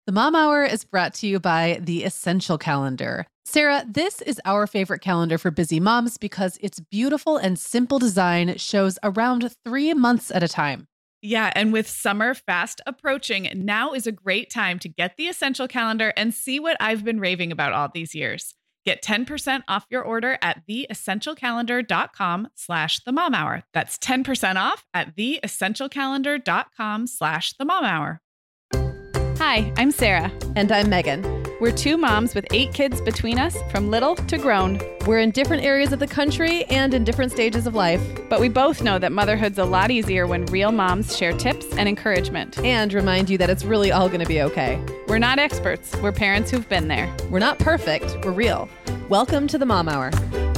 The Mom Hour is brought to you by the Essential Calendar. Sarah, this is our favorite calendar for busy moms because its beautiful and simple design shows around 3 months at a time. Yeah, and with summer fast approaching, now is a great time to get the Essential Calendar and see what I've been raving about all these years. Get 10% off your order at theessentialcalendar.com/themomhour. That's 10% off at theessentialcalendar.com/themomhour. Hi, I'm Sarah. And I'm Megan. We're two moms with 8 kids between us, from little to grown. We're in different areas of the country and in different stages of life. But we both know that motherhood's a lot easier when real moms share tips and encouragement. And remind you that it's really all going to be okay. We're not experts. We're parents who've been there. We're not perfect. We're real. Welcome to the Mom Hour.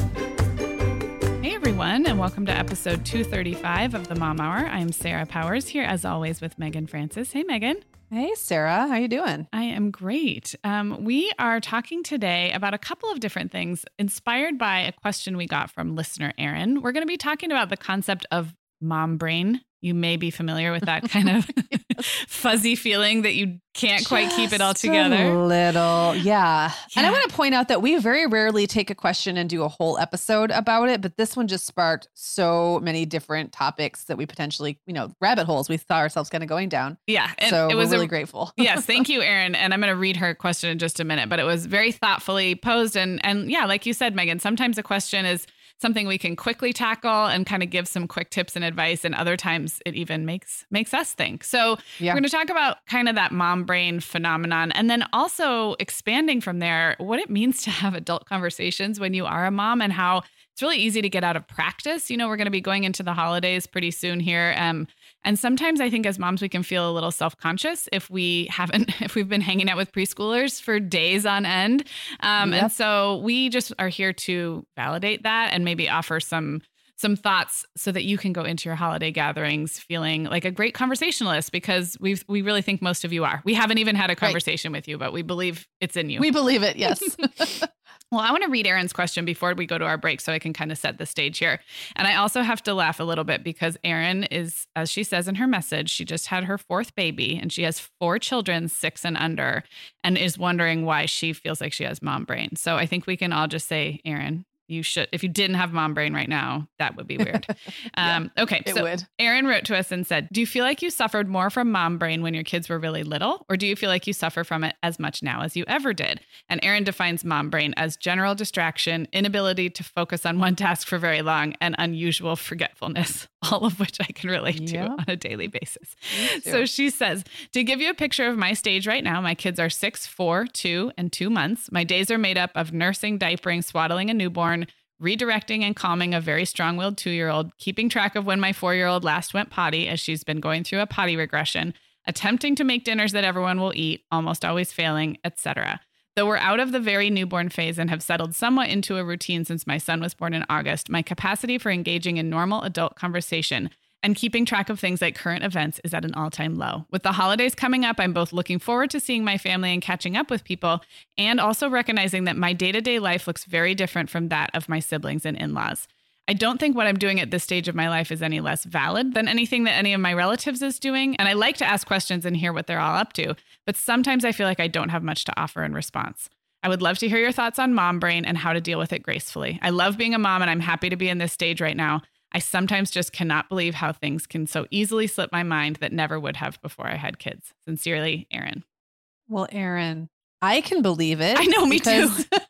Hey everyone, and welcome to episode 235 of the Mom Hour. I'm Sarah Powers, here as always with Megan Francis. Hey Megan. Hey Sarah, how you doing? I am great. We are talking today about a couple of different things inspired by a question we got from listener Aaron. We're going to be talking about the concept of mom brain. You may be familiar with that kind of fuzzy feeling that you can't quite keep it all together. A little, yeah. And I want to point out that we very rarely take a question and do a whole episode about it, but this one just sparked so many different topics that we potentially, rabbit holes we saw ourselves kind of going down. Yeah. And so we're really grateful. Yes. Thank you, Erin. And I'm going to read her question in just a minute, but it was very thoughtfully posed. And yeah, like you said, Megan, sometimes a question is something we can quickly tackle and kind of give some quick tips and advice. And other times it even makes us think. So we're going to talk about kind of that mom brain phenomenon. And then also expanding from there, what it means to have adult conversations when you are a mom and how it's really easy to get out of practice. We're going to be going into the holidays pretty soon here. And sometimes I think as moms, we can feel a little self-conscious if we've been hanging out with preschoolers for days on end. And so we just are here to validate that and maybe offer some thoughts so that you can go into your holiday gatherings feeling like a great conversationalist, because we really think most of you are. We haven't even had a conversation with you, but we believe it's in you. We believe it. Yes. Well, I want to read Erin's question before we go to our break so I can kind of set the stage here. And I also have to laugh a little bit because Erin is, as she says in her message, she just had her 4th baby and she has 4 children, 6 and under, and is wondering why she feels like she has mom brain. So I think we can all just say, Erin, you should, if you didn't have mom brain right now, that would be weird. Okay. It so would. Erin wrote to us and said, do you feel like you suffered more from mom brain when your kids were really little? Or do you feel like you suffer from it as much now as you ever did? And Erin defines mom brain as general distraction, inability to focus on one task for very long, and unusual forgetfulness, all of which I can relate to on a daily basis. So she says, to give you a picture of my stage right now, my kids are 6, 4, 2, and 2 months. My days are made up of nursing, diapering, swaddling a newborn, redirecting and calming a very strong-willed 2-year-old, keeping track of when my 4-year-old last went potty as she's been going through a potty regression, attempting to make dinners that everyone will eat, almost always failing, etc. Though we're out of the very newborn phase and have settled somewhat into a routine since my son was born in August, my capacity for engaging in normal adult conversation and keeping track of things like current events is at an all-time low. With the holidays coming up, I'm both looking forward to seeing my family and catching up with people, and also recognizing that my day-to-day life looks very different from that of my siblings and in-laws. I don't think what I'm doing at this stage of my life is any less valid than anything that any of my relatives is doing, and I like to ask questions and hear what they're all up to, but sometimes I feel like I don't have much to offer in response. I would love to hear your thoughts on mom brain and how to deal with it gracefully. I love being a mom, and I'm happy to be in this stage right now. I sometimes just cannot believe how things can so easily slip my mind that never would have before I had kids. Sincerely, Erin. Well, Erin, I can believe it. I know, me too.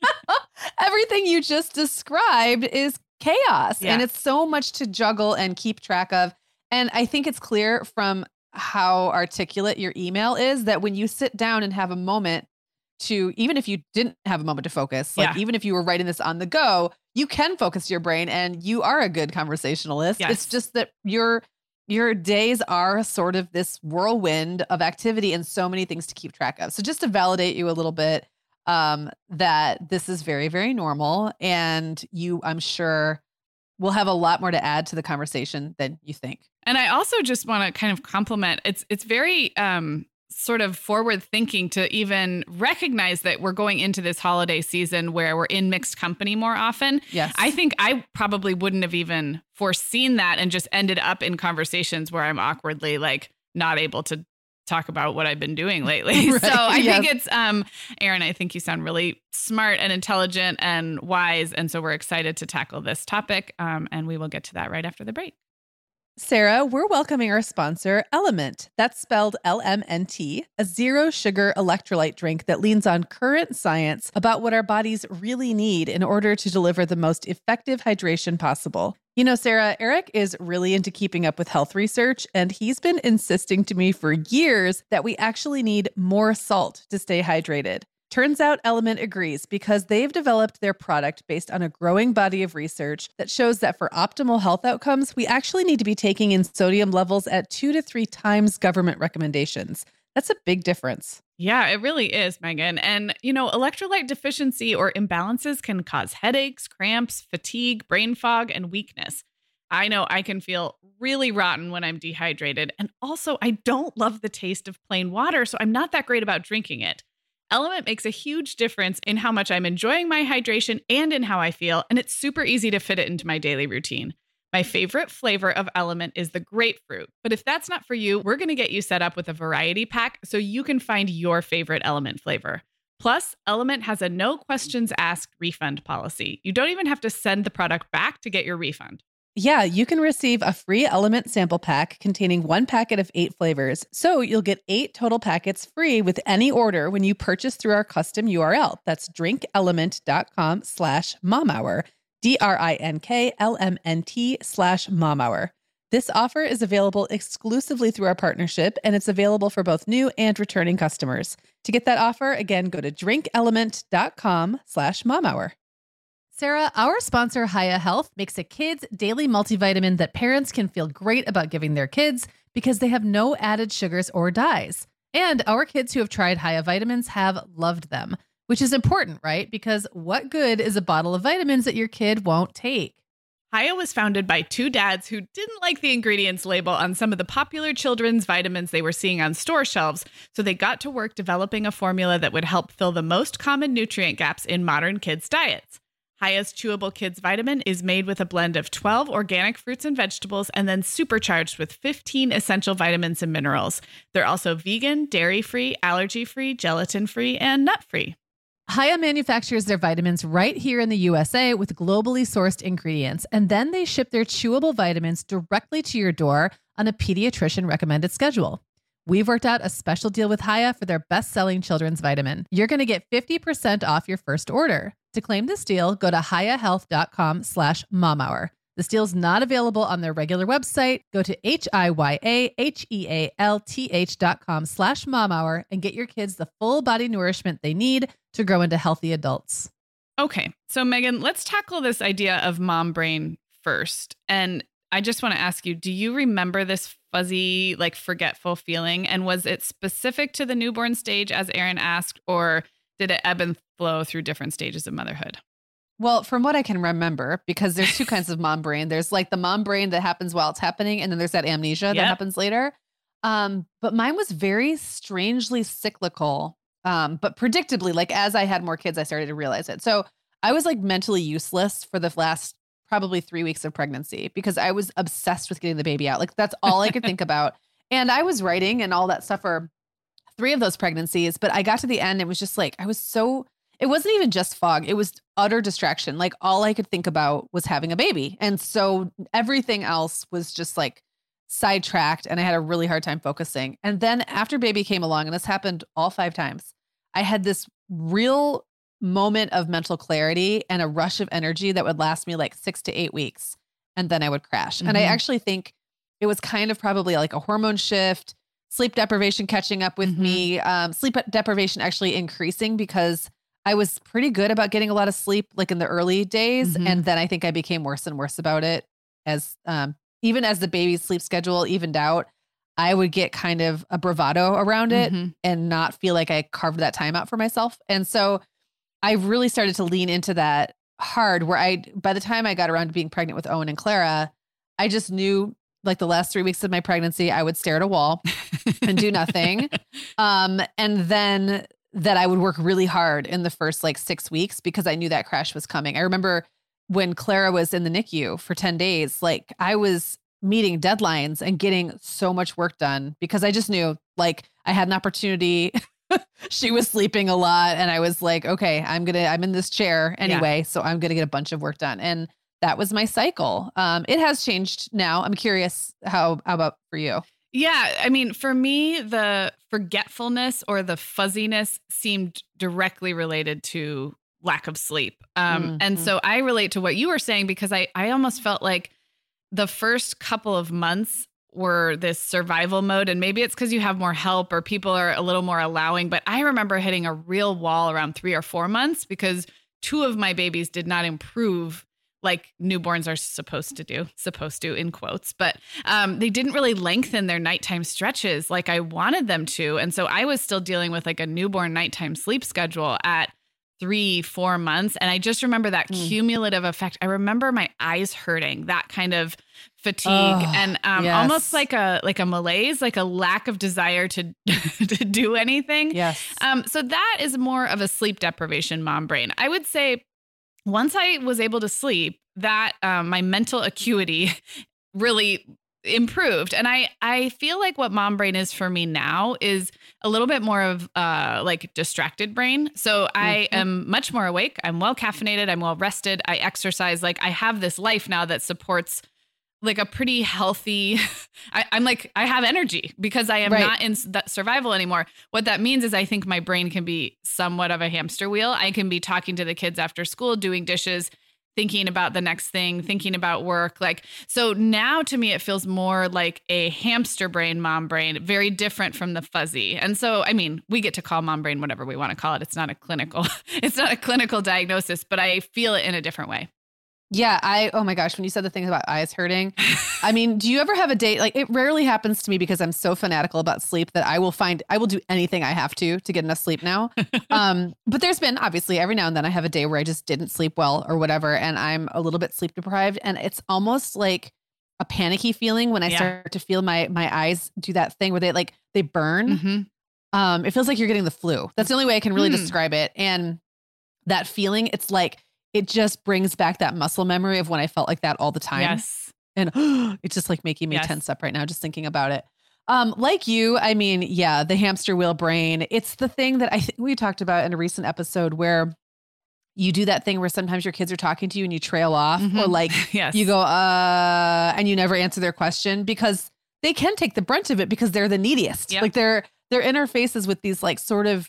Everything you just described is chaos. Yeah. And it's so much to juggle and keep track of. And I think it's clear from how articulate your email is that when you sit down and have a moment to, even if you didn't have a moment to focus, like even if you were writing this on the go, you can focus your brain and you are a good conversationalist. Yes. It's just that your days are sort of this whirlwind of activity and so many things to keep track of. So just to validate you a little bit, that this is very, very normal. And you, I'm sure, will have a lot more to add to the conversation than you think. And I also just want to kind of compliment, it's very sort of forward thinking to even recognize that we're going into this holiday season where we're in mixed company more often. Yes. I think I probably wouldn't have even foreseen that and just ended up in conversations where I'm awkwardly like not able to talk about what I've been doing lately. Right, So I yes. think it's, Erin, I think you sound really smart and intelligent and wise. And so we're excited to tackle this topic. And we will get to that right after the break. Sarah, we're welcoming our sponsor, Element. That's spelled LMNT, a zero sugar electrolyte drink that leans on current science about what our bodies really need in order to deliver the most effective hydration possible. You know, Sarah, Eric is really into keeping up with health research, and he's been insisting to me for years that we actually need more salt to stay hydrated. Turns out Element agrees because they've developed their product based on a growing body of research that shows that for optimal health outcomes, we actually need to be taking in sodium levels at 2 to 3 times government recommendations. That's a big difference. Yeah, it really is, Megan. And, you know, electrolyte deficiency or imbalances can cause headaches, cramps, fatigue, brain fog, and weakness. I know I can feel really rotten when I'm dehydrated. And also, I don't love the taste of plain water, so I'm not that great about drinking it. Element makes a huge difference in how much I'm enjoying my hydration and in how I feel, and it's super easy to fit it into my daily routine. My favorite flavor of Element is the grapefruit, but if that's not for you, we're going to get you set up with a variety pack so you can find your favorite Element flavor. Plus, Element has a no questions asked refund policy. You don't even have to send the product back to get your refund. Yeah, you can receive a free Element sample pack containing 1 packet of 8 flavors. So you'll get 8 total packets free with any order when you purchase through our custom URL. That's drinkelement.com/momhour, DRINKLMNT/momhour. This offer is available exclusively through our partnership, and it's available for both new and returning customers. To get that offer, again, go to drinkelement.com/momhour. Sarah, our sponsor, Hiya Health, makes a kids' daily multivitamin that parents can feel great about giving their kids because they have no added sugars or dyes. And our kids who have tried Hiya vitamins have loved them, which is important, right? Because what good is a bottle of vitamins that your kid won't take? Hiya was founded by 2 dads who didn't like the ingredients label on some of the popular children's vitamins they were seeing on store shelves, so they got to work developing a formula that would help fill the most common nutrient gaps in modern kids' diets. Hiya's Chewable Kids Vitamin is made with a blend of 12 organic fruits and vegetables and then supercharged with 15 essential vitamins and minerals. They're also vegan, dairy-free, allergy-free, gelatin-free, and nut-free. Hiya manufactures their vitamins right here in the USA with globally sourced ingredients, and then they ship their chewable vitamins directly to your door on a pediatrician recommended schedule. We've worked out a special deal with Hiya for their best-selling children's vitamin. You're going to get 50% off your first order. To claim this deal, go to hiyahealth.com/momhour. This deal's not available on their regular website. Go to hiyahealth.com/momhour and get your kids the full body nourishment they need to grow into healthy adults. Okay, so Megan, let's tackle this idea of mom brain first. And I just want to ask you, do you remember this fuzzy, like forgetful feeling? And was it specific to the newborn stage, as Erin asked, or did it ebb and flow through different stages of motherhood? Well, from what I can remember, because there's 2 kinds of mom brain. There's like the mom brain that happens while it's happening, and then there's that amnesia that happens later. But mine was very strangely cyclical, but predictably, like as I had more kids, I started to realize it. So I was like mentally useless for the last probably 3 weeks of pregnancy because I was obsessed with getting the baby out. Like that's all I could think about. And I was writing and all that stuff for 3 of those pregnancies, but I got to the end. It was just like, it wasn't even just fog. It was utter distraction. Like all I could think about was having a baby. And so everything else was just like sidetracked and I had a really hard time focusing. And then after baby came along, and this happened all 5 times, I had this real moment of mental clarity and a rush of energy that would last me like 6 to 8 weeks. And then I would crash. Mm-hmm. And I actually think it was kind of probably like a hormone shift, sleep deprivation catching up with me, sleep deprivation actually increasing because I was pretty good about getting a lot of sleep like in the early days. And then I think I became worse and worse about it as even as the baby's sleep schedule evened out, I would get kind of a bravado around it and not feel like I carved that time out for myself. And so I really started to lean into that hard where by the time I got around to being pregnant with Owen and Clara, I just knew like the last 3 weeks of my pregnancy, I would stare at a wall and do nothing. And then that I would work really hard in the first like 6 weeks because I knew that crash was coming. I remember when Clara was in the NICU for 10 days, like I was meeting deadlines and getting so much work done because I just knew like I had an opportunity. She was sleeping a lot and I was like, okay, I'm in this chair anyway. So I'm going to get a bunch of work done. And that was my cycle. It has changed now. I'm curious how about for you? Yeah. I mean, for me, the forgetfulness or the fuzziness seemed directly related to lack of sleep. And so I relate to what you were saying because I almost felt like the first couple of months were this survival mode. And maybe it's because you have more help or people are a little more allowing. But I remember hitting a real wall around 3 or 4 months because 2 of my babies did not improve like newborns are supposed to in quotes, but they didn't really lengthen their nighttime stretches like I wanted them to. And so I was still dealing with like a newborn nighttime sleep schedule at 3-4 months. And I just remember that cumulative effect. I remember my eyes hurting, that kind of fatigue and almost like a malaise, like a lack of desire to to do anything. Yes. So that is more of a sleep deprivation mom brain. I would say once I was able to sleep, that my mental acuity really improved. And I feel like what mom brain is for me now is a little bit more of like distracted brain. So I am much more awake. I'm well caffeinated. I'm well rested. I exercise. Like I have this life now that supports like a pretty healthy, I'm like, I have energy because I am not in that survival anymore. What that means is I think my brain can be somewhat of a hamster wheel. I can be talking to the kids after school, doing dishes, thinking about the next thing, thinking about work. Like, so now to me, it feels more like a hamster brain, mom brain, very different from the fuzzy. And so, I mean, we get to call mom brain whatever we want to call it. It's not a clinical diagnosis, but I feel it in a different way. Yeah, oh my gosh, when you said the thing about eyes hurting, I mean, do you ever have a day, like it rarely happens to me because I'm so fanatical about sleep that I will do anything I have to get enough sleep now. But there's been obviously every now and then I have a day where I just didn't sleep well or whatever. And I'm a little bit sleep deprived and it's almost like a panicky feeling when I start to feel my eyes do that thing where they burn. It feels like you're getting the flu. That's the only way I can really describe it. And that feeling, it's like, it just brings back that muscle memory of when I felt like that all the time. Yes. And it's just like making me tense up right now, just thinking about it. Like you, I mean, yeah, the hamster wheel brain, it's the thing that I think we talked about in a recent episode where you do that thing where sometimes your kids are talking to you and you trail off or like you go, and you never answer their question because they can take the brunt of it because they're the neediest. Like their interfaces with these like sort of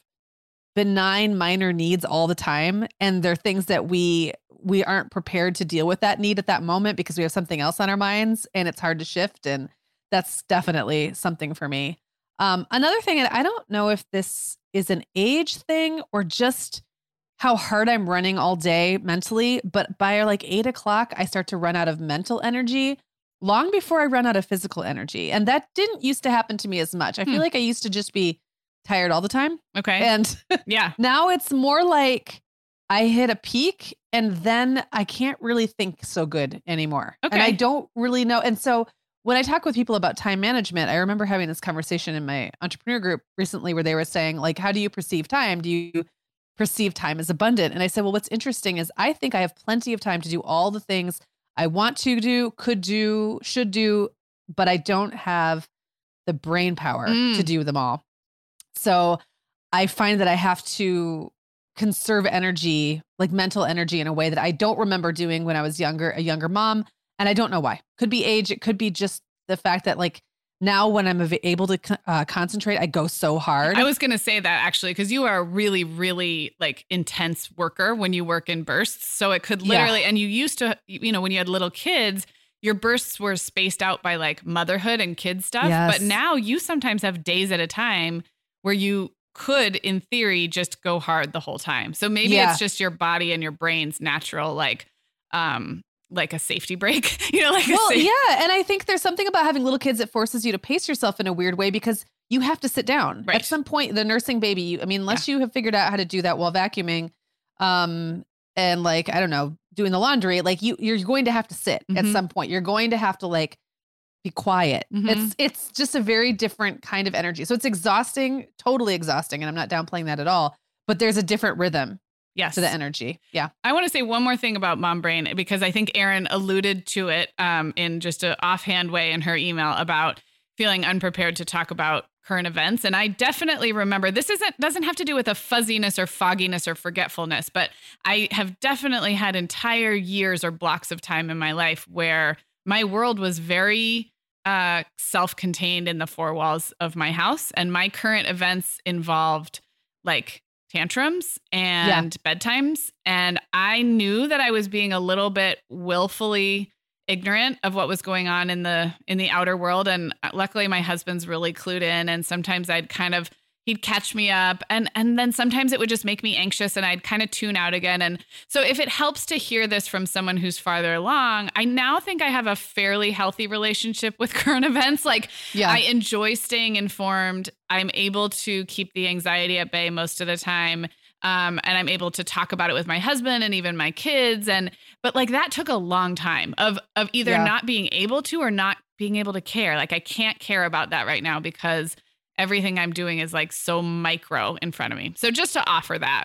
benign minor needs all the time. And they're things that we aren't prepared to deal with that need at that moment because we have something else on our minds and it's hard to shift. And that's definitely something for me. Another thing, and I don't know if this is an age thing or just how hard I'm running all day mentally, but by like 8 o'clock, I start to run out of mental energy long before I run out of physical energy. And that didn't used to happen to me as much. I feel like I used to just be tired all the time. Okay. And now it's more like I hit a peak and then I can't really think so good anymore. Okay. And I don't really know. And so when I talk with people about time management, I remember having this conversation in my entrepreneur group recently where they were saying like, how do you perceive time? Do you perceive time as abundant? And I said, well, what's interesting is I think I have plenty of time to do all the things I want to do, could do, should do, but I don't have the brain power to do them all. So I find that I have to conserve energy, like mental energy in a way that I don't remember doing when I was a younger mom. And I don't know why. Could be age. It could be just the fact that like now when I'm able to concentrate, I go so hard. I was going to say that actually, because you are a really, really like intense worker when you work in bursts. So it could literally, and you used to, when you had little kids, your bursts were spaced out by like motherhood and kid stuff. Yes. But now you sometimes have days at a time where you could, in theory, just go hard the whole time. So maybe it's just your body and your brain's natural, like a safety break, And I think there's something about having little kids that forces you to pace yourself in a weird way because you have to sit down. Right. At some point, the nursing baby, unless you have figured out how to do that while vacuuming, and like, I don't know, doing the laundry, like you're going to have to sit at some point. You're going to have to like be quiet. It's just a very different kind of energy. So it's exhausting, totally exhausting. And I'm not downplaying that at all, but there's a different rhythm Yes. to the energy. Yeah. I want to say one more thing about mom brain, because I think Erin alluded to it in just an offhand way in her email about feeling unprepared to talk about current events. And I definitely remember this doesn't have to do with a fuzziness or fogginess or forgetfulness, but I have definitely had entire years or blocks of time in my life where my world was very self-contained in the four walls of my house. And my current events involved like tantrums and bedtimes. And I knew that I was being a little bit willfully ignorant of what was going on in the outer world. And luckily my husband's really clued in. And sometimes he'd catch me up and then sometimes it would just make me anxious and I'd kind of tune out again. And so if it helps to hear this from someone who's farther along, I now think I have a fairly healthy relationship with current events. Like I enjoy staying informed. I'm able to keep the anxiety at bay most of the time. And I'm able to talk about it with my husband and even my kids. But like that took a long time of either not being able to or not being able to care. Like I can't care about that right now because everything I'm doing is like so micro in front of me. So just to offer that.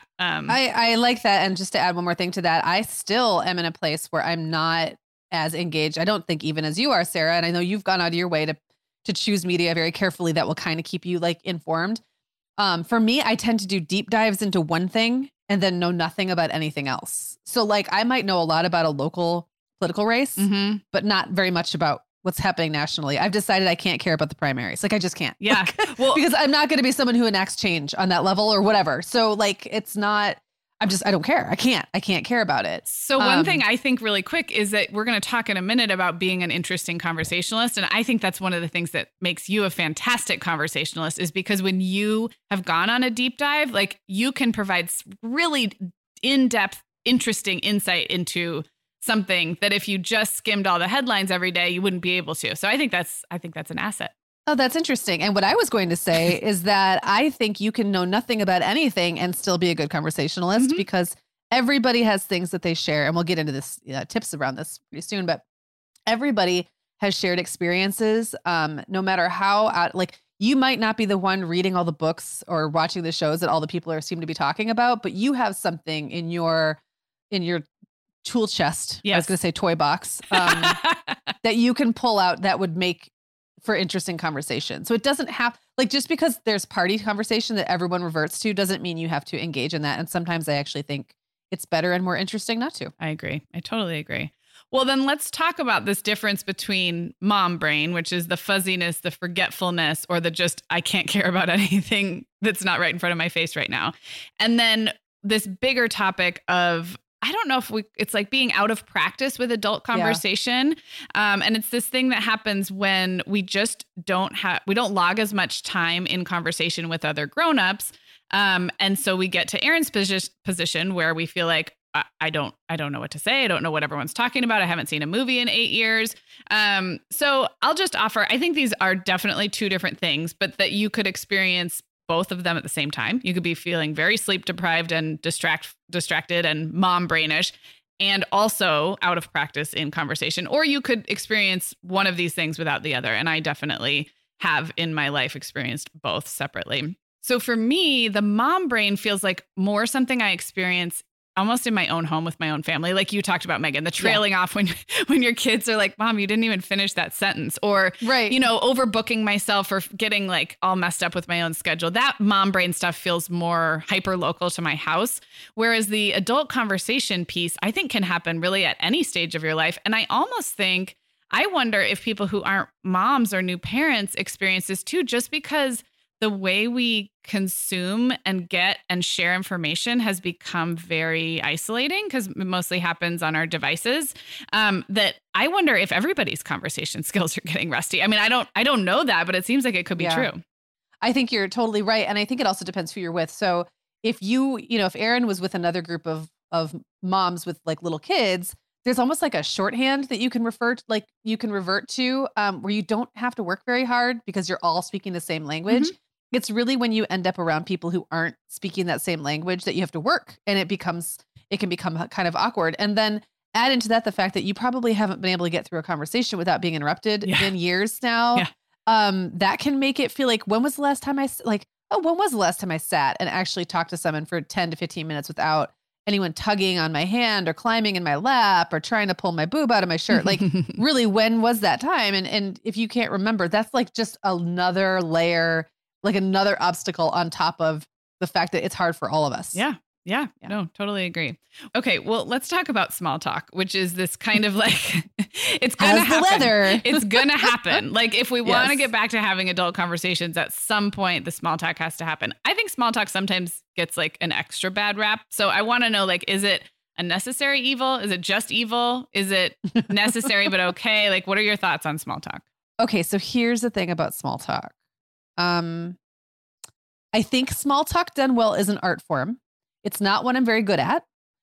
I like that. And just to add one more thing to that, I still am in a place where I'm not as engaged. I don't think even as you are, Sarah. And I know you've gone out of your way to choose media very carefully that will kind of keep you like informed. For me, I tend to do deep dives into one thing and then know nothing about anything else. So like I might know a lot about a local political race, but not very much about what's happening nationally. I've decided I can't care about the primaries. Like I just can't. Yeah. Well, because I'm not going to be someone who enacts change on that level or whatever. So like, it's not, I don't care. I can't care about it. So one thing I think really quick is that we're going to talk in a minute about being an interesting conversationalist. And I think that's one of the things that makes you a fantastic conversationalist is because when you have gone on a deep dive, like you can provide really in-depth, interesting insight into something that if you just skimmed all the headlines every day, you wouldn't be able to. So I think that's an asset. Oh, that's interesting. And what I was going to say is that I think you can know nothing about anything and still be a good conversationalist because everybody has things that they share. And we'll get into this tips around this pretty soon, but everybody has shared experiences. No matter how you might not be the one reading all the books or watching the shows that all the people seem to be talking about, but you have something in your tool chest. Yes. I was going to say toy box that you can pull out that would make for interesting conversation. So it doesn't have just because there's party conversation that everyone reverts to doesn't mean you have to engage in that. And sometimes I actually think it's better and more interesting not to. I agree. I totally agree. Well, then let's talk about this difference between mom brain, which is the fuzziness, the forgetfulness, or the just, I can't care about anything that's not right in front of my face right now. And then this bigger topic of, I don't know if it's like being out of practice with adult conversation. And it's this thing that happens when we just don't log as much time in conversation with other grownups. And so we get to Erin's position where we feel like, I don't know what to say. I don't know what everyone's talking about. I haven't seen a movie in 8 years. So I'll just offer, I think these are definitely two different things, but that you could experience both of them at the same time. You could be feeling very sleep deprived and distracted and mom brainish and also out of practice in conversation. Or you could experience one of these things without the other. And I definitely have in my life experienced both separately. So for me, the mom brain feels like more something I experience almost in my own home with my own family. Like you talked about, Megan, the trailing off when your kids are like, Mom, you didn't even finish that sentence. Or, overbooking myself or getting like all messed up with my own schedule. That mom brain stuff feels more hyper local to my house. Whereas the adult conversation piece, I think can happen really at any stage of your life. And I wonder if people who aren't moms or new parents experience this too, just because the way we consume and get and share information has become very isolating because it mostly happens on our devices. That I wonder if everybody's conversation skills are getting rusty. I mean, I don't know that, but it seems like it could be true. I think you're totally right. And I think it also depends who you're with. So if if Erin was with another group of moms with like little kids, there's almost like a shorthand that you can revert to where you don't have to work very hard because you're all speaking the same language. Mm-hmm. It's really when you end up around people who aren't speaking that same language that you have to work, and it can become kind of awkward. And then add into that the fact that you probably haven't been able to get through a conversation without being interrupted in years now. Yeah. That can make it feel like, when was the last time I sat and actually talked to someone for 10 to 15 minutes without anyone tugging on my hand or climbing in my lap or trying to pull my boob out of my shirt. Like really, when was that time? And if you can't remember, that's like just another layer, like another obstacle on top of the fact that it's hard for all of us. Yeah. No, totally agree. Okay. Well, let's talk about small talk, which is this kind of like, it's going to happen. The weather. It's going to happen. Like if we want to get back to having adult conversations, at some point, the small talk has to happen. I think small talk sometimes gets like an extra bad rap. So I want to know, like, is it a necessary evil? Is it just evil? Is it necessary, but okay? Like, what are your thoughts on small talk? Okay. So here's the thing about small talk. I think small talk done well is an art form. It's not what I'm very good at.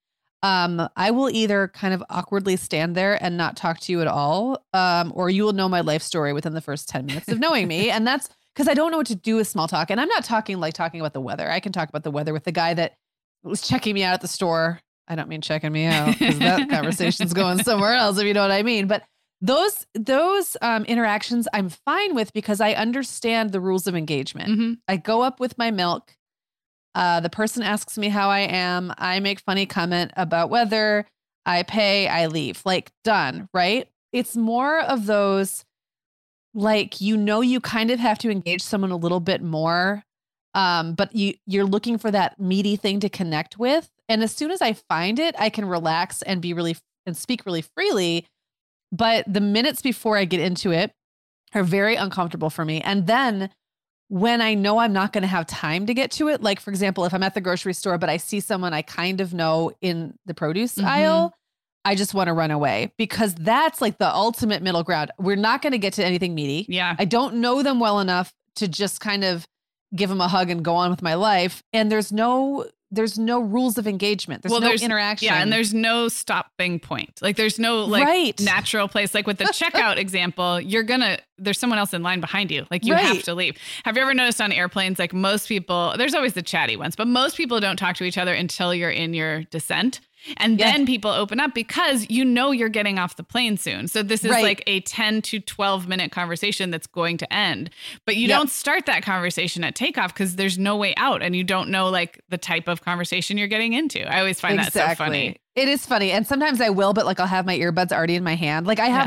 I will either kind of awkwardly stand there and not talk to you at all, or you will know my life story within the first 10 minutes of knowing me. And that's because I don't know what to do with small talk. And I'm not talking about the weather. I can talk about the weather with the guy that was checking me out at the store. I don't mean checking me out because that conversation's going somewhere else, if you know what I mean. But those interactions I'm fine with because I understand the rules of engagement. Mm-hmm. I go up with my milk. The person asks me how I am. I make funny comment about weather. I pay, I leave. Like, done, right? It's more of those, like, you kind of have to engage someone a little bit more, but you're looking for that meaty thing to connect with. And as soon as I find it, I can relax and and speak really freely. But the minutes before I get into it are very uncomfortable for me. And then when I know I'm not going to have time to get to it, like, for example, if I'm at the grocery store, but I see someone I kind of know in the produce aisle, I just want to run away because that's like the ultimate middle ground. We're not going to get to anything meaty. Yeah. I don't know them well enough to just kind of give them a hug and go on with my life. And there's no rules of engagement. There's no interaction. Yeah. And there's no stopping point. Like there's no natural place. Like with the checkout example, there's someone else in line behind you. Like you have to leave. Have you ever noticed on airplanes, like most people, there's always the chatty ones, but most people don't talk to each other until you're in your descent. And then people open up because you're getting off the plane soon. So this is like a 10 to 12 minute conversation that's going to end. But you don't start that conversation at takeoff because there's no way out and you don't know like the type of conversation you're getting into. I always find that so funny. It is funny. And sometimes I will, but like I'll have my earbuds already in my hand. Like I have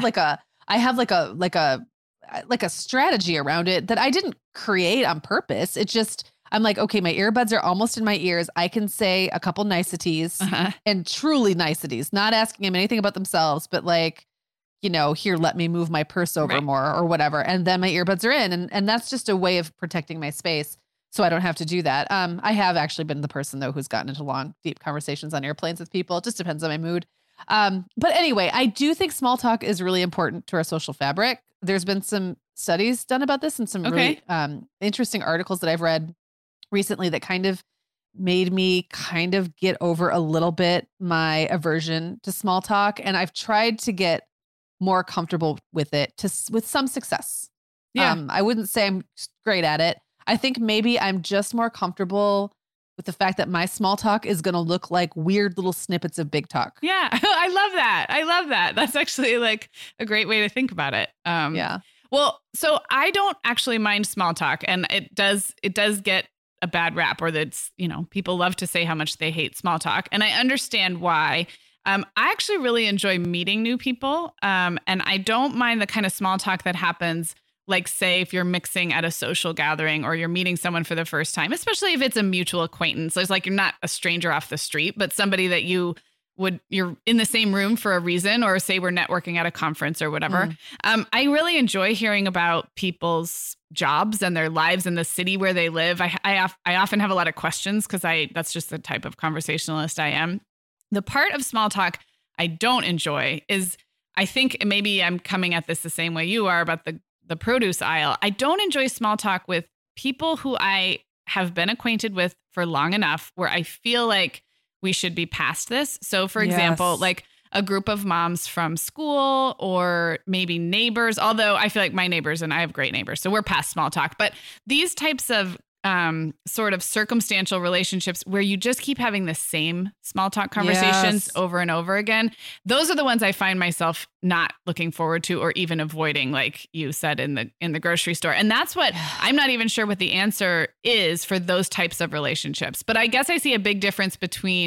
like a strategy around it that I didn't create on purpose. It's just, I'm like, okay, my earbuds are almost in my ears. I can say a couple niceties and truly niceties, not asking them anything about themselves, but like, here, let me move my purse over more or whatever. And then my earbuds are in. And that's just a way of protecting my space so I don't have to do that. I have actually been the person though, who's gotten into long, deep conversations on airplanes with people. It just depends on my mood. But anyway, I do think small talk is really important to our social fabric. There's been some studies done about this and some really interesting articles that I've read recently that kind of made me kind of get over a little bit my aversion to small talk. And I've tried to get more comfortable with it with some success. Yeah. I wouldn't say I'm great at it. I think maybe I'm just more comfortable with the fact that my small talk is going to look like weird little snippets of big talk. Yeah. I love that. That's actually like a great way to think about it. Yeah. Well, so I don't actually mind small talk, and it does get a bad rap, or that's, people love to say how much they hate small talk. And I understand why. I actually really enjoy meeting new people. And I don't mind the kind of small talk that happens, like say if you're mixing at a social gathering or you're meeting someone for the first time, especially if it's a mutual acquaintance. So it's like you're not a stranger off the street, but somebody that you're in the same room for a reason, or say we're networking at a conference or whatever. I really enjoy hearing about people's jobs and their lives in the city where they live. I often have a lot of questions because that's just the type of conversationalist I am. The part of small talk I don't enjoy is, I think maybe I'm coming at this the same way you are about the produce aisle. I don't enjoy small talk with people who I have been acquainted with for long enough where I feel like we should be past this. So for example, like a group of moms from school or maybe neighbors, although I feel like my neighbors and I have great neighbors, so we're past small talk, but these types of sort of circumstantial relationships where you just keep having the same small talk conversations over and over again. Those are the ones I find myself not looking forward to or even avoiding, like you said in the grocery store. And that's what I'm not even sure what the answer is for those types of relationships. But I guess I see a big difference between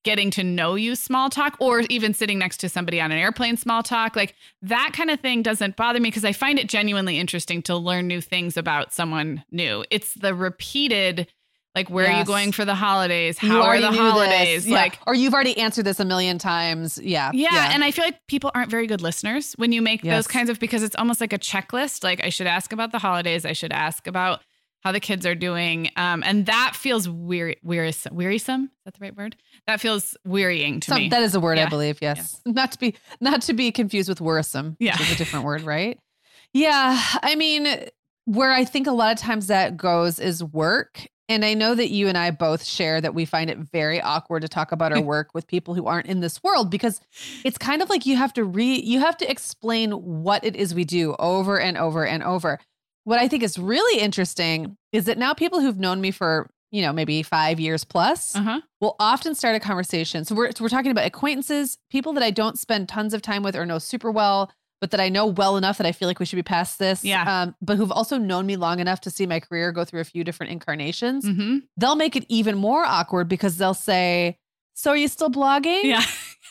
getting to know you small talk, or even sitting next to somebody on an airplane small talk. Like that kind of thing doesn't bother me because I find it genuinely interesting to learn new things about someone new. It's the repeated, like, where are you going for the holidays? How are the holidays? Yeah. Like, or you've already answered this a million times. Yeah. And I feel like people aren't very good listeners when you make those kinds of, because it's almost like a checklist. Like I should ask about the holidays. I should ask about how the kids are doing. And that feels wearisome. Is that the right word? That feels wearying to me. That is a word, I believe. Yes. Not to be confused with worrisome. Yeah. Which is a different word, right? Yeah. I mean, where I think a lot of times that goes is work. And I know that you and I both share that we find it very awkward to talk about our work with people who aren't in this world, because it's kind of like you have to explain what it is we do over and over and over. What I think is really interesting is that now people who've known me for, maybe 5 years plus will often start a conversation. So we're talking about acquaintances, people that I don't spend tons of time with or know super well, but that I know well enough that I feel like we should be past this. Yeah. But who've also known me long enough to see my career go through a few different incarnations. Mm-hmm. They'll make it even more awkward because they'll say, "So are you still blogging?" Yeah.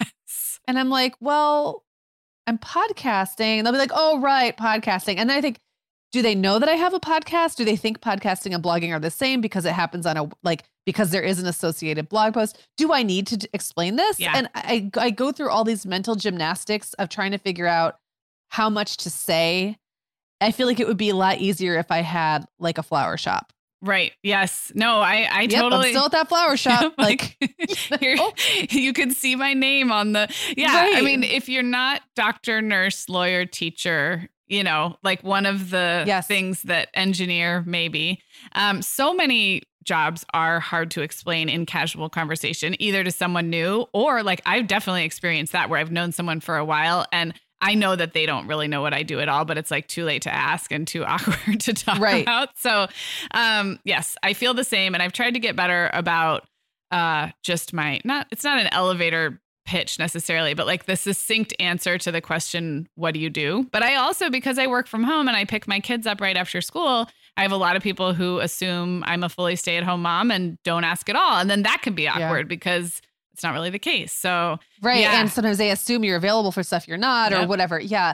And I'm like, "Well, I'm podcasting." And they'll be like, "Oh, right, podcasting." And then I think, do they know that I have a podcast? Do they think podcasting and blogging are the same because it happens on because there is an associated blog post? Do I need to explain this? Yeah. And I go through all these mental gymnastics of trying to figure out how much to say. I feel like it would be a lot easier if I had like a flower shop. Right. Yes. No, I totally. I'm still at that flower shop. Like here, you could see my name on the, Right. I mean, if you're not doctor, nurse, lawyer, teacher, like one of the things that engineer, maybe. So many jobs are hard to explain in casual conversation, either to someone new or like I've definitely experienced that where I've known someone for a while and I know that they don't really know what I do at all, but it's like too late to ask and too awkward to talk about. So, yes, I feel the same. And I've tried to get better about just it's not an elevator pitch necessarily, but like the succinct answer to the question, what do you do? But I also, because I work from home and I pick my kids up right after school, I have a lot of people who assume I'm a fully stay-at-home mom and don't ask at all. And then that can be awkward because it's not really the case. So, right. Yeah. And sometimes they assume you're available for stuff you're not or whatever. Yeah.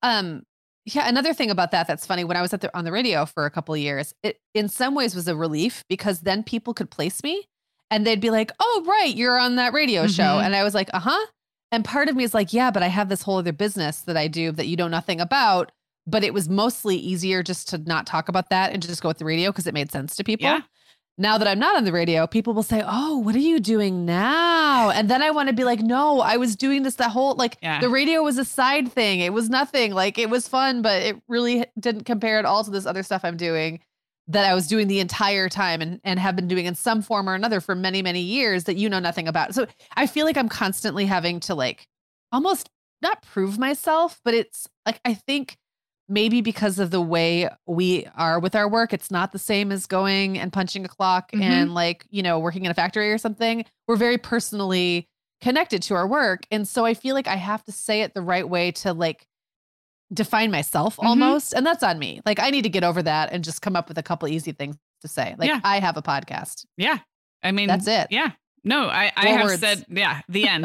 Another thing about that's funny. When I was on the radio for a couple of years, it in some ways was a relief because then people could place me and they'd be like, "Oh, right, you're on that radio show." And I was like, "Uh-huh." And part of me is like, "Yeah, but I have this whole other business that I do that you know nothing about." But it was mostly easier just to not talk about that and just go with the radio because it made sense to people. Yeah. Now that I'm not on the radio, people will say, "Oh, what are you doing now?" And then I want to be like, "No, I was doing this the radio was a side thing. It was nothing. Like it was fun, but it really didn't compare at all to this other stuff I'm doing that I was doing the entire time and have been doing in some form or another for many, many years that you know nothing about." So I feel like I'm constantly having to like almost not prove myself, but it's like, I think maybe because of the way we are with our work, it's not the same as going and punching a clock and like, working in a factory or something. We're very personally connected to our work. And so I feel like I have to say it the right way to like define myself almost. And that's on me. Like I need to get over that and just come up with a couple easy things to say. Like I have a podcast. Yeah. I mean, that's it. Yeah. No, I have said, the end.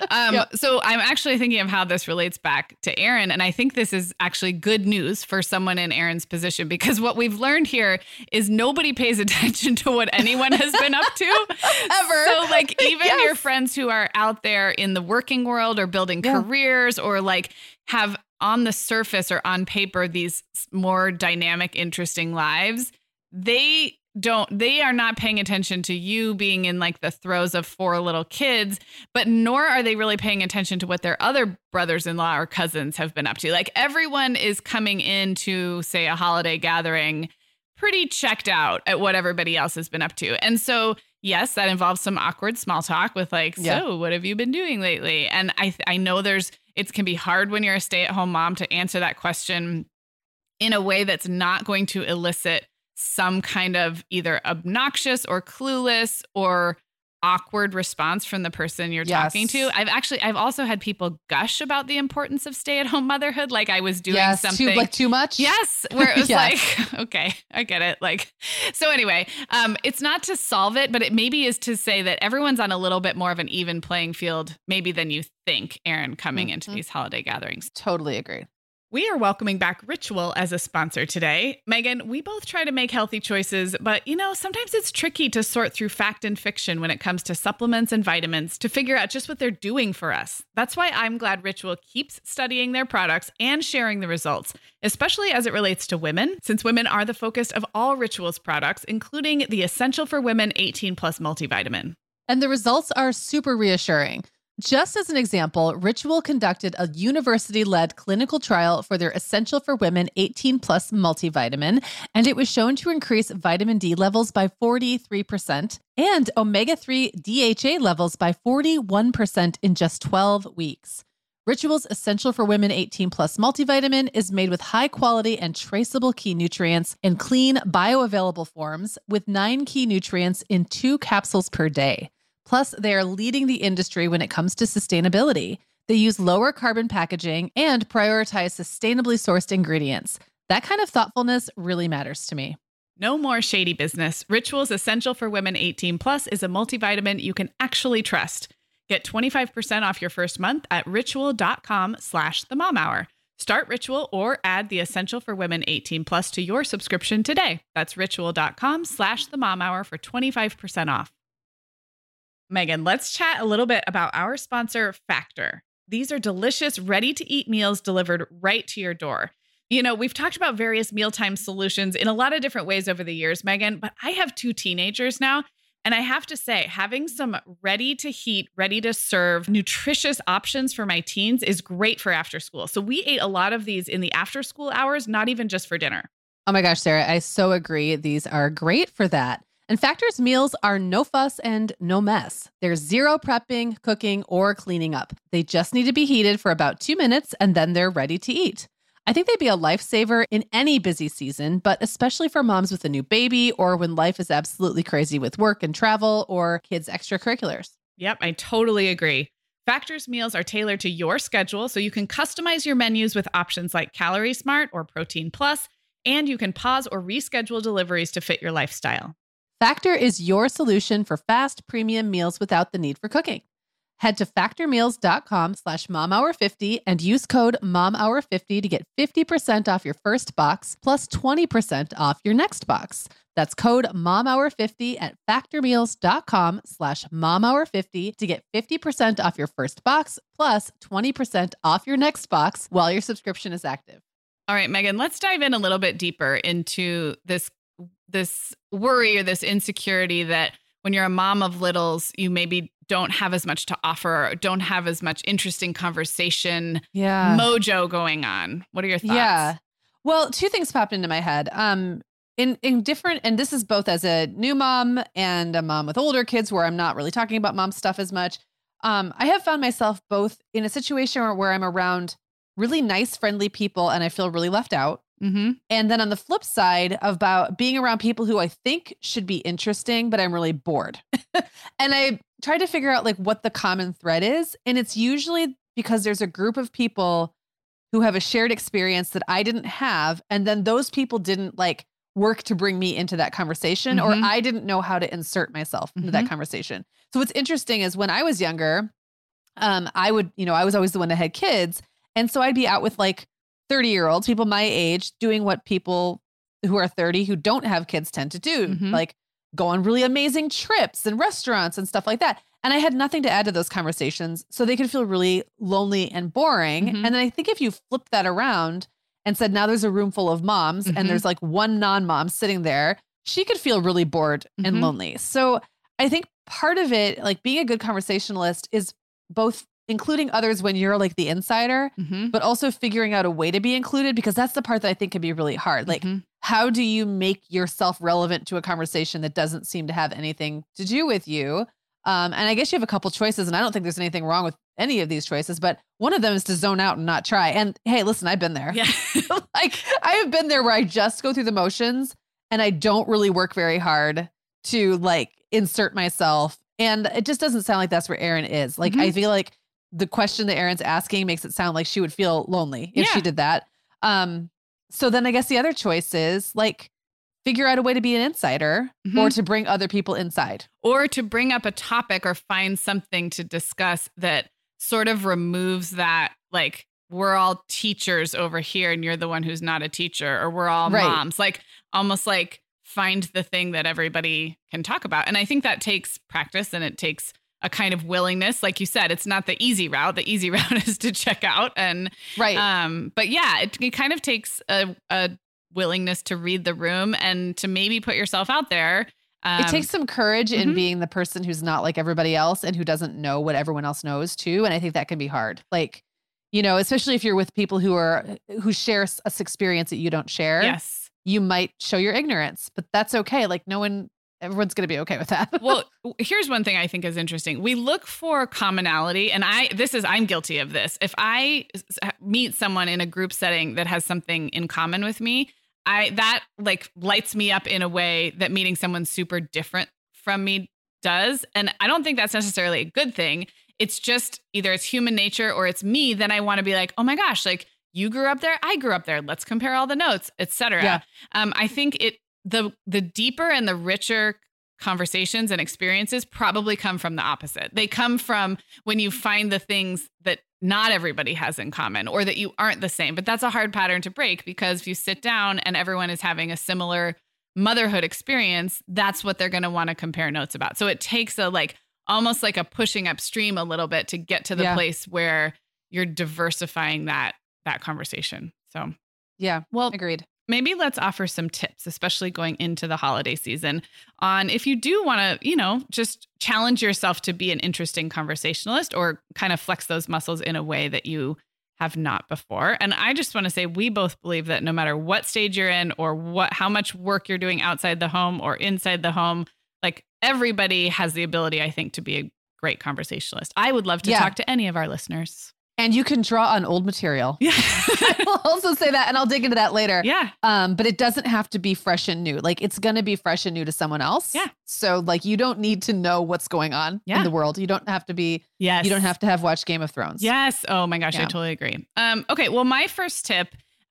So I'm actually thinking of how this relates back to Erin. And I think this is actually good news for someone in Erin's position, because what we've learned here is nobody pays attention to what anyone has been up to ever. So like even your friends who are out there in the working world or building careers or like have on the surface or on paper these more dynamic, interesting lives, they are not paying attention to you being in like the throes of 4 little kids, but nor are they really paying attention to what their other brothers-in-law or cousins have been up to. Like everyone is coming into, say, a holiday gathering pretty checked out at what everybody else has been up to. And so, yes, that involves some awkward small talk with like, so what have you been doing lately? And I know it can be hard when you're a stay-at-home mom to answer that question in a way that's not going to elicit some kind of either obnoxious or clueless or awkward response from the person you're talking to. I've also had people gush about the importance of stay-at-home motherhood. Like I was doing something too much. Yes. Where it was like, okay, I get it. Like, so anyway, it's not to solve it, but it maybe is to say that everyone's on a little bit more of an even playing field, maybe than you think, Erin, coming into these holiday gatherings. Totally agree. We are welcoming back Ritual as a sponsor today. Megan, we both try to make healthy choices, but sometimes it's tricky to sort through fact and fiction when it comes to supplements and vitamins to figure out just what they're doing for us. That's why I'm glad Ritual keeps studying their products and sharing the results, especially as it relates to women, since women are the focus of all Ritual's products, including the Essential for Women 18+ multivitamin. And the results are super reassuring. Just as an example, Ritual conducted a university-led clinical trial for their Essential for Women 18+ multivitamin, and it was shown to increase vitamin D levels by 43% and omega-3 DHA levels by 41% in just 12 weeks. Ritual's Essential for Women 18+ multivitamin is made with high-quality and traceable key nutrients in clean, bioavailable forms with 9 key nutrients in 2 capsules per day. Plus, they are leading the industry when it comes to sustainability. They use lower carbon packaging and prioritize sustainably sourced ingredients. That kind of thoughtfulness really matters to me. No more shady business. Ritual's Essential for Women 18+ is a multivitamin you can actually trust. Get 25% off your first month at ritual.com/themomhour. Start Ritual or add the Essential for Women 18+ to your subscription today. That's ritual.com/themomhour for 25% off. Megan, let's chat a little bit about our sponsor, Factor. These are delicious, ready-to-eat meals delivered right to your door. We've talked about various mealtime solutions in a lot of different ways over the years, Megan, but I have 2 teenagers now, and I have to say, having some ready-to-heat, ready-to-serve, nutritious options for my teens is great for after school. So we ate a lot of these in the after-school hours, not even just for dinner. Oh my gosh, Sarah, I so agree. These are great for that. And Factor's meals are no fuss and no mess. There's zero prepping, cooking, or cleaning up. They just need to be heated for about 2 minutes and then they're ready to eat. I think they'd be a lifesaver in any busy season, but especially for moms with a new baby or when life is absolutely crazy with work and travel or kids' extracurriculars. Yep, I totally agree. Factor's meals are tailored to your schedule, so you can customize your menus with options like Calorie Smart or Protein Plus, and you can pause or reschedule deliveries to fit your lifestyle. Factor is your solution for fast premium meals without the need for cooking. Head to factormeals.com/momhour50 and use code momhour50 to get 50% off your first box plus 20% off your next box. That's code momhour50 at factormeals.com/momhour50 to get 50% off your first box plus 20% off your next box while your subscription is active. All right, Megan, let's dive in a little bit deeper into this worry or this insecurity that when you're a mom of littles, you maybe don't have as much to offer or don't have as much interesting conversation mojo going on. What are your thoughts? Yeah. Well, 2 things popped into my head. In different, and this is both as a new mom and a mom with older kids where I'm not really talking about mom stuff as much. I have found myself both in a situation where I'm around really nice, friendly people and I feel really left out. Mm-hmm. And then on the flip side about being around people who I think should be interesting, but I'm really bored. And I try to figure out like what the common thread is. And it's usually because there's a group of people who have a shared experience that I didn't have. And then those people didn't like work to bring me into that conversation, or I didn't know how to insert myself into that conversation. So what's interesting is when I was younger, I was always the one that had kids. And so I'd be out with like 30-year-olds, people my age, doing what people who are 30 who don't have kids tend to do, like go on really amazing trips and restaurants and stuff like that. And I had nothing to add to those conversations. So they could feel really lonely and boring. And then I think if you flip that around and said, now there's a room full of moms and there's like one non-mom sitting there, she could feel really bored and lonely. So I think part of it, like being a good conversationalist, is both including others when you're like the insider, but also figuring out a way to be included, because that's the part that I think can be really hard. Like, how do you make yourself relevant to a conversation that doesn't seem to have anything to do with you? And I guess you have a couple choices, and I don't think there's anything wrong with any of these choices, but one of them is to zone out and not try. And hey, listen, I've been there. Yeah. Like I have been there where I just go through the motions and I don't really work very hard to like insert myself And it just doesn't sound like that's where Erin is. Like, I feel like the question that Erin's asking makes it sound like she would feel lonely if she did that. So then I guess the other choice is like, figure out a way to be an insider or to bring other people inside. Or to bring up a topic or find something to discuss that sort of removes that, like, we're all teachers over here and you're the one who's not a teacher, or we're all moms. Like, almost like find the thing that everybody can talk about. And I think that takes practice and it takes a kind of willingness. Like you said, it's not the easy route. The easy route is to check out. And but yeah, it kind of takes a willingness to read the room and to maybe put yourself out there. It takes some courage in being the person who's not like everybody else and who doesn't know what everyone else knows too. And I think that can be hard. Like, you know, especially if you're with people who share a experience that you don't share. Yes. You might show your ignorance, but that's okay. Like everyone's going to be okay with that. Well, here's one thing I think is interesting. We look for commonality, and I'm guilty of this. If I meet someone in a group setting that has something in common with me, that like lights me up in a way that meeting someone super different from me does. And I don't think that's necessarily a good thing. It's just either it's human nature or it's me. Then I want to be like, oh my gosh, like you grew up there, I grew up there. Let's compare all the notes, etc. Yeah. I think the deeper and the richer conversations and experiences probably come from the opposite. They come from when you find the things that not everybody has in common or that you aren't the same. But that's a hard pattern to break, because if you sit down and everyone is having a similar motherhood experience, that's what they're going to want to compare notes about. So it takes almost like a pushing upstream a little bit to get to the place where you're diversifying that conversation. So yeah, well, agreed. Maybe let's offer some tips, especially going into the holiday season, on if you do want to, just challenge yourself to be an interesting conversationalist or kind of flex those muscles in a way that you have not before. And I just want to say we both believe that no matter what stage you're in or how much work you're doing outside the home or inside the home, like everybody has the ability, I think, to be a great conversationalist. I would love to talk to any of our listeners. And you can draw on old material. Yeah. I'll also say that, and I'll dig into that later. Yeah. But it doesn't have to be fresh and new. Like, it's going to be fresh and new to someone else. Yeah. So like, you don't need to know what's going on in the world. You don't have to be, you don't have to have watched Game of Thrones. Yes. Oh my gosh. I totally agree. Okay. Well, my first tip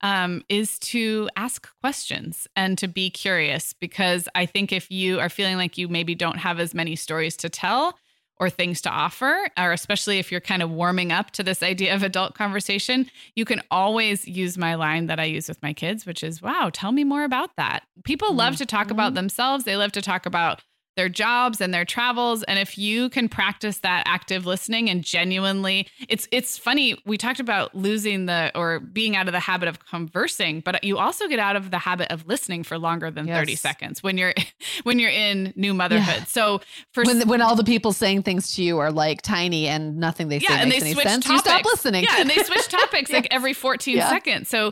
is to ask questions and to be curious, because I think if you are feeling like you maybe don't have as many stories to tell or things to offer, or especially if you're kind of warming up to this idea of adult conversation, you can always use my line that I use with my kids, which is, wow, tell me more about that. People love to talk about themselves. They love to talk about their jobs and their travels. And if you can practice that active listening and genuinely, it's funny. We talked about or being out of the habit of conversing, but you also get out of the habit of listening for longer than 30 seconds when you're in new motherhood. Yeah. So when all the people saying things to you are like tiny and nothing they say and makes they any switch sense, topics. you stop listening. Yeah, and they switch topics like every 14 seconds. So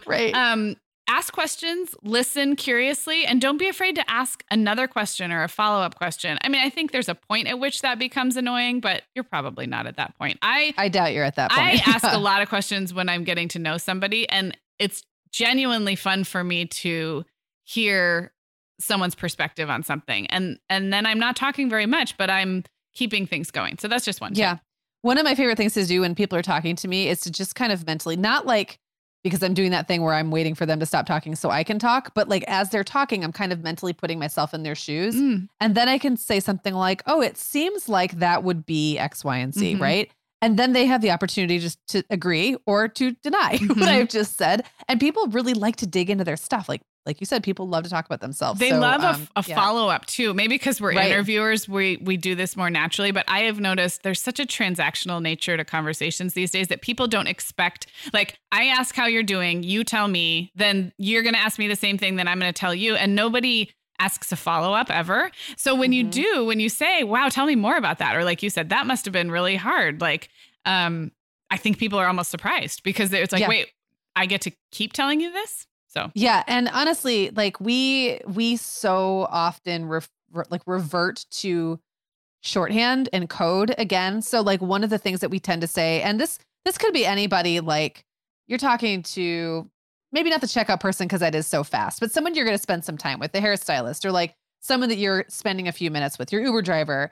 ask questions, listen curiously, and don't be afraid to ask another question or a follow-up question. I mean, I think there's a point at which that becomes annoying, but you're probably not at that point. I doubt you're at that point. I ask a lot of questions when I'm getting to know somebody, and it's genuinely fun for me to hear someone's perspective on something. And then I'm not talking very much, but I'm keeping things going. So that's just one tip. Yeah. One of my favorite things to do when people are talking to me is to just kind of mentally, not like, because I'm doing that thing where I'm waiting for them to stop talking so I can talk. But like, as they're talking, I'm kind of mentally putting myself in their shoes. And then I can say something like, oh, it seems like that would be X, Y, and Z, right? And then they have the opportunity just to agree or to deny what I've just said. And people really like to dig into their stuff. Like you said, people love to talk about themselves. They love a follow-up too. Maybe because we're interviewers, we do this more naturally. But I have noticed there's such a transactional nature to conversations these days that people don't expect. Like, I ask how you're doing, you tell me, then you're going to ask me the same thing, then I'm going to tell you. And nobody asks a follow-up ever. So when you do, when you say, wow, tell me more about that. Or like you said, that must have been really hard. Like, I think people are almost surprised because it's like, wait, I get to keep telling you this? So yeah, and honestly, like we so often revert to shorthand and code again. So like one of the things that we tend to say, and this could be anybody, like you're talking to maybe not the checkout person because that is so fast, but someone you're going to spend some time with, the hairstylist, or like someone that you're spending a few minutes with, your Uber driver.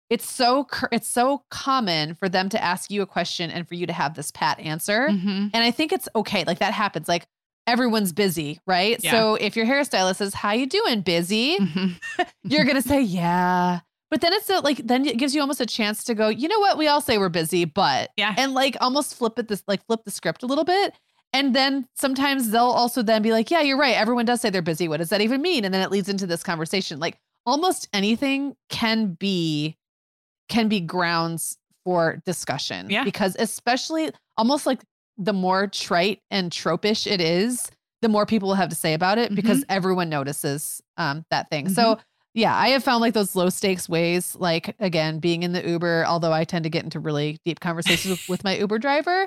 it's so common for them to ask you a question and for you to have this pat answer. Mhm. And I think it's okay. Like that happens. Like everyone's busy, right? Yeah. So if your hairstylist says, "How you doing? Busy?" Mhm. You're going to say, "Yeah." But then then it gives you almost a chance to go, "You know what? We all say we're busy, but," Yeah. and like almost flip the script a little bit. And then sometimes they'll also then be like, "Yeah, you're right. Everyone does say they're busy. What does that even mean?" And then it leads into this conversation. Like almost anything can be grounds for discussion. Yeah. Because especially almost like the more trite and tropish it is, the more people will have to say about it because everyone notices that thing. So yeah, I have found like those low stakes ways, like again, being in the Uber, although I tend to get into really deep conversations with my Uber driver.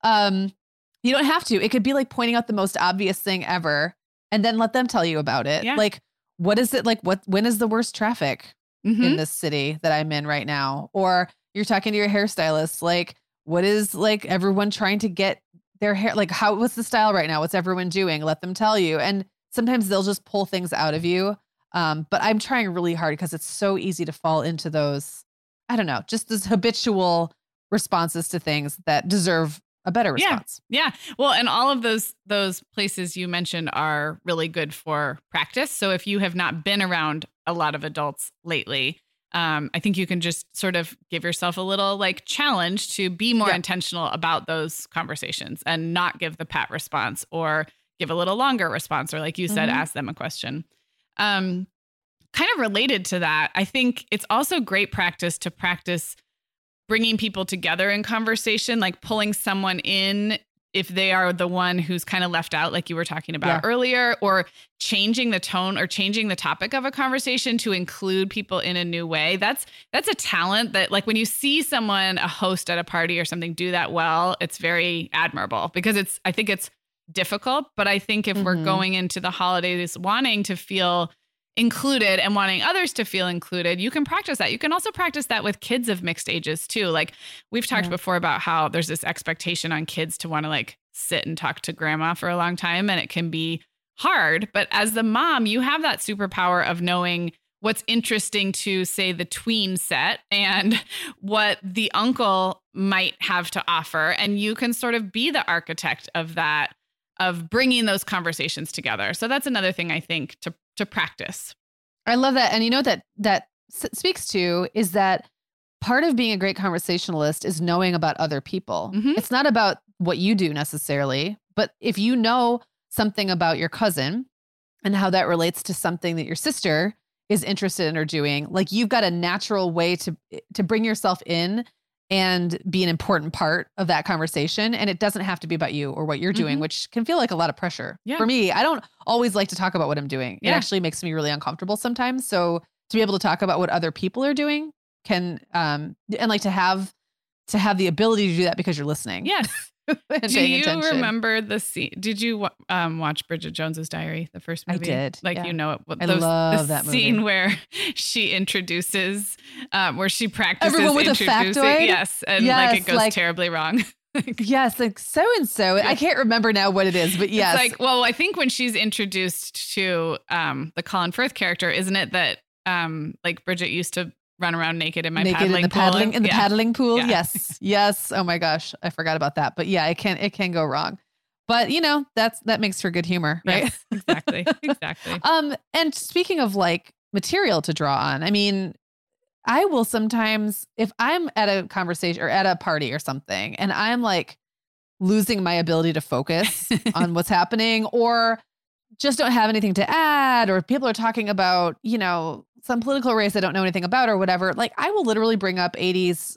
You don't have to. It could be like pointing out the most obvious thing ever and then let them tell you about it. Yeah. Like, what is it like? When is the worst traffic in this city that I'm in right now? Or you're talking to your hairstylist, like, what is like everyone trying to get their hair? Like, what's the style right now? What's everyone doing? Let them tell you. And sometimes they'll just pull things out of you. But I'm trying really hard because it's so easy to fall into those, I don't know, just those habitual responses to things that deserve a better response. Yeah. Well, and all of those places you mentioned are really good for practice. So if you have not been around a lot of adults lately, I think you can just sort of give yourself a little like challenge to be more intentional about those conversations and not give the pat response or give a little longer response, or like you said, ask them a question. Kind of related to that, I think it's also great practice to practice bringing people together in conversation, like pulling someone in if they are the one who's kind of left out, like you were talking about earlier, or changing the tone or changing the topic of a conversation to include people in a new way. That's a talent that, like, when you see someone, a host at a party or something, do that well, it's very admirable because I think it's difficult. But I think if we're going into the holidays wanting to feel included and wanting others to feel included, you can practice that. You can also practice that with kids of mixed ages too. Like we've talked before about how there's this expectation on kids to want to like sit and talk to grandma for a long time, and it can be hard. But as the mom, you have that superpower of knowing what's interesting to, say, the tween set and what the uncle might have to offer. And you can sort of be the architect of that, of bringing those conversations together. So that's another thing I think to practice. I love that. And you know, that speaks to is that part of being a great conversationalist is knowing about other people. It's not about what you do necessarily, but if you know something about your cousin and how that relates to something that your sister is interested in or doing, like you've got a natural way to bring yourself in and be an important part of that conversation. And it doesn't have to be about you or what you're doing, which can feel like a lot of pressure. For me, I don't always like to talk about what I'm doing. It actually makes me really uncomfortable sometimes. So to be able to talk about what other people are doing can, and like to have the ability to do that because you're listening. Yes. Do you remember the scene? Did you watch Bridget Jones's Diary, the first movie? I did. Like, you know, I love that movie. Scene where she introduces, where she practices everyone with introducing. A factoid? Yes. And like it goes terribly wrong. Yes. Like so-and-so. I can't remember now what it is, but yes. It's like, well, I think when she's introduced to the Colin Firth character, isn't it that like Bridget used to run around naked in paddling pool. In the paddling pool. Yeah. Yes. Oh my gosh. I forgot about that. But yeah, it can go wrong. But you know, that makes for good humor, right? Yes, exactly. Exactly. And speaking of like material to draw on, I mean, I will sometimes, if I'm at a conversation or at a party or something, and I'm like losing my ability to focus on what's happening, or just don't have anything to add, or people are talking about, you know, some political race I don't know anything about or whatever, like I will literally bring up 80s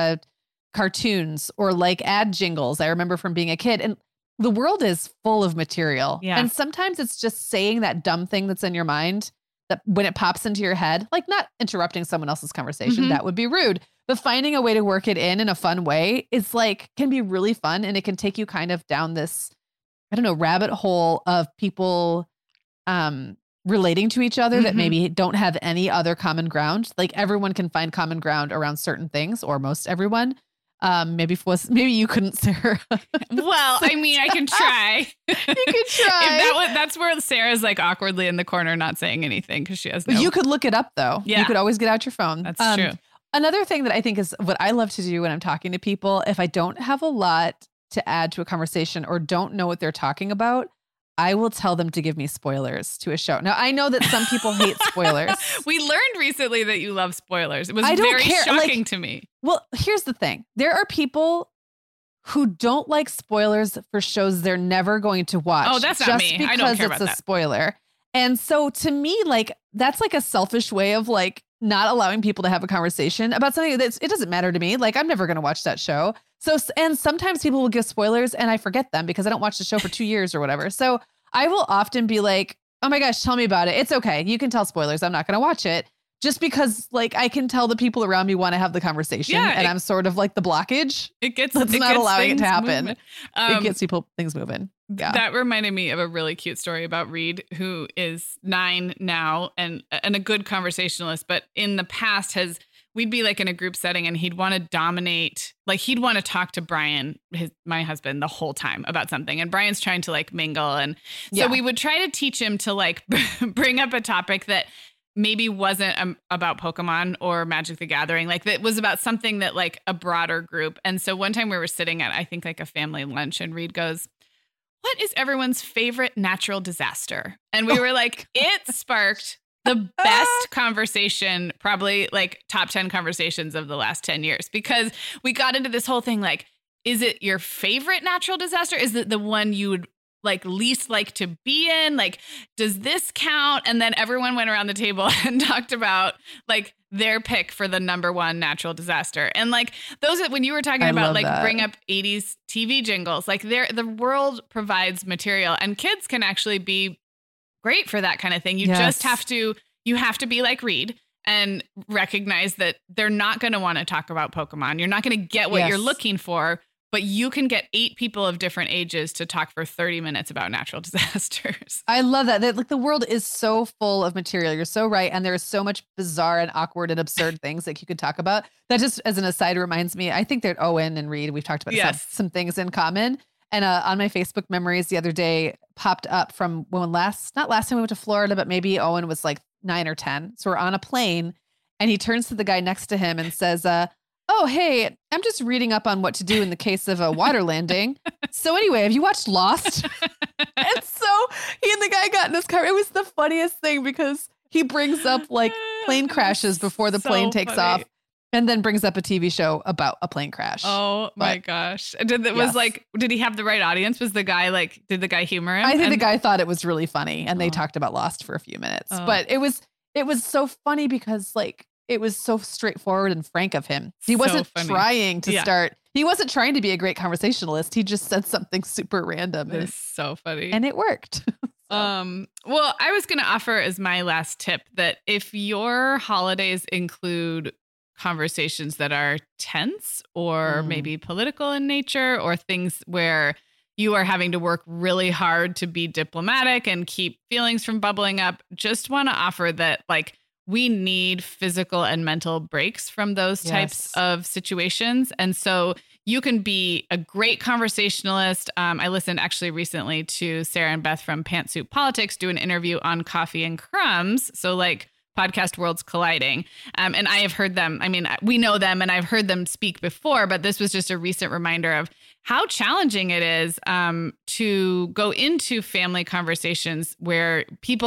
cartoons or like ad jingles I remember from being a kid. And the world is full of material. Yeah. And sometimes it's just saying that dumb thing that's in your mind that when it pops into your head, like not interrupting someone else's conversation, that would be rude, but finding a way to work it in a fun way is like, can be really fun. And it can take you kind of down this, I don't know, rabbit hole of people, relating to each other that maybe don't have any other common ground. Like everyone can find common ground around certain things, or most everyone. Maybe you couldn't, Sarah. Well, I mean, I can try. You can try. That's where Sarah's like awkwardly in the corner, not saying anything because she has no. You could look it up though. Yeah. You could always get out your phone. That's true. Another thing that I think is what I love to do when I'm talking to people, if I don't have a lot to add to a conversation or don't know what they're talking about, I will tell them to give me spoilers to a show. Now, I know that some people hate spoilers. We learned recently that you love spoilers. It was I don't very care. shocking to me. Well, here's the thing. There are people who don't like spoilers for shows they're never going to watch. Oh, that's not me. I don't care about because it's a that. spoiler. And so to me, like, that's like a selfish way of like not allowing people to have a conversation about something that it doesn't matter to me. Like, I'm never going to watch that show. So, and sometimes people will give spoilers and I forget them because I don't watch the show for 2 years or whatever. So I will often be like, oh my gosh, tell me about it. It's okay. You can tell spoilers. I'm not going to watch it. Just because like I can tell the people around me want to have the conversation and I'm sort of like the blockage. That's not allowing it to happen. It gets things moving. Yeah. That reminded me of a really cute story about Reed, who is 9 now and a good conversationalist, but in the past we'd be like in a group setting and he'd want to dominate, like he'd want to talk to Brian, my husband, the whole time about something. And Brian's trying to like mingle. And so we would try to teach him to like bring up a topic that maybe wasn't about Pokemon or Magic the Gathering, like that was about something that like a broader group. And so one time we were sitting at, I think like a family lunch and Reed goes, what is everyone's favorite natural disaster? And we were like, it sparked the best conversation, probably like top 10 conversations of the last 10 years, because we got into this whole thing. Like, is it your favorite natural disaster? Is it the one you would like least like to be in? Like, does this count? And then everyone went around the table and talked about like their pick for the number one natural disaster. And like when you were talking about like bring up 80s TV jingles, like the world provides material and kids can actually be great for that kind of thing. You just have to be like Reed and recognize that they're not going to want to talk about Pokemon. You're not going to get what you're looking for, but you can get 8 people of different ages to talk for 30 minutes about natural disasters. I love that. Like the world is so full of material. You're so right. And there's so much bizarre and awkward and absurd things that you could talk about. That just as an aside reminds me, I think that Owen and Reed, we've talked about some things in common. And on my Facebook memories the other day popped up from when not last time we went to Florida, but maybe Owen was like 9 or 10. So we're on a plane and he turns to the guy next to him and says, oh, hey, I'm just reading up on what to do in the case of a water landing. So anyway, have you watched Lost? And so he and the guy got in his car. It was the funniest thing because he brings up like plane crashes before the plane takes off and then brings up a TV show about a plane crash. Oh my gosh. Did he have the right audience? Did the guy humor him? I think the guy thought it was really funny and they talked about Lost for a few minutes. But it was so funny because like, it was so straightforward and frank of him. He wasn't trying to start. He wasn't trying to be a great conversationalist. He just said something super random. It's so funny. And it worked. Well, I was going to offer as my last tip that if your holidays include conversations that are tense or maybe political in nature or things where you are having to work really hard to be diplomatic and keep feelings from bubbling up, just want to offer that like, we need physical and mental breaks from those types of situations. And so you can be a great conversationalist. I listened actually recently to Sarah and Beth from Pantsuit Politics do an interview on coffee and crumbs. So like podcast worlds colliding. And I have heard them. I mean, we know them and I've heard them speak before, but this was just a recent reminder of how challenging it is to go into family conversations where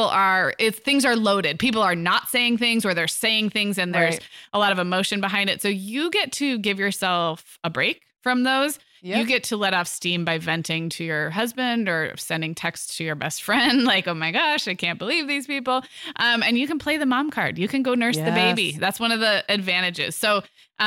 things are loaded. People are not saying things or they're saying things and there's a lot of emotion behind it. So you get to give yourself a break from those. Yep. You get to let off steam by venting to your husband or sending texts to your best friend. Like, oh my gosh, I can't believe these people. And you can play the mom card. You can go nurse the baby. That's one of the advantages. So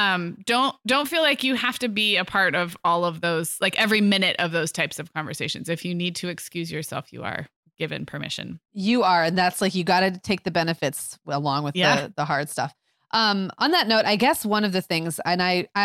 don't feel like you have to be a part of all of those, like every minute of those types of conversations. If you need to excuse yourself, you are given permission. You are. And that's like, you got to take the benefits along with the hard stuff. On that note, I guess one of the things, and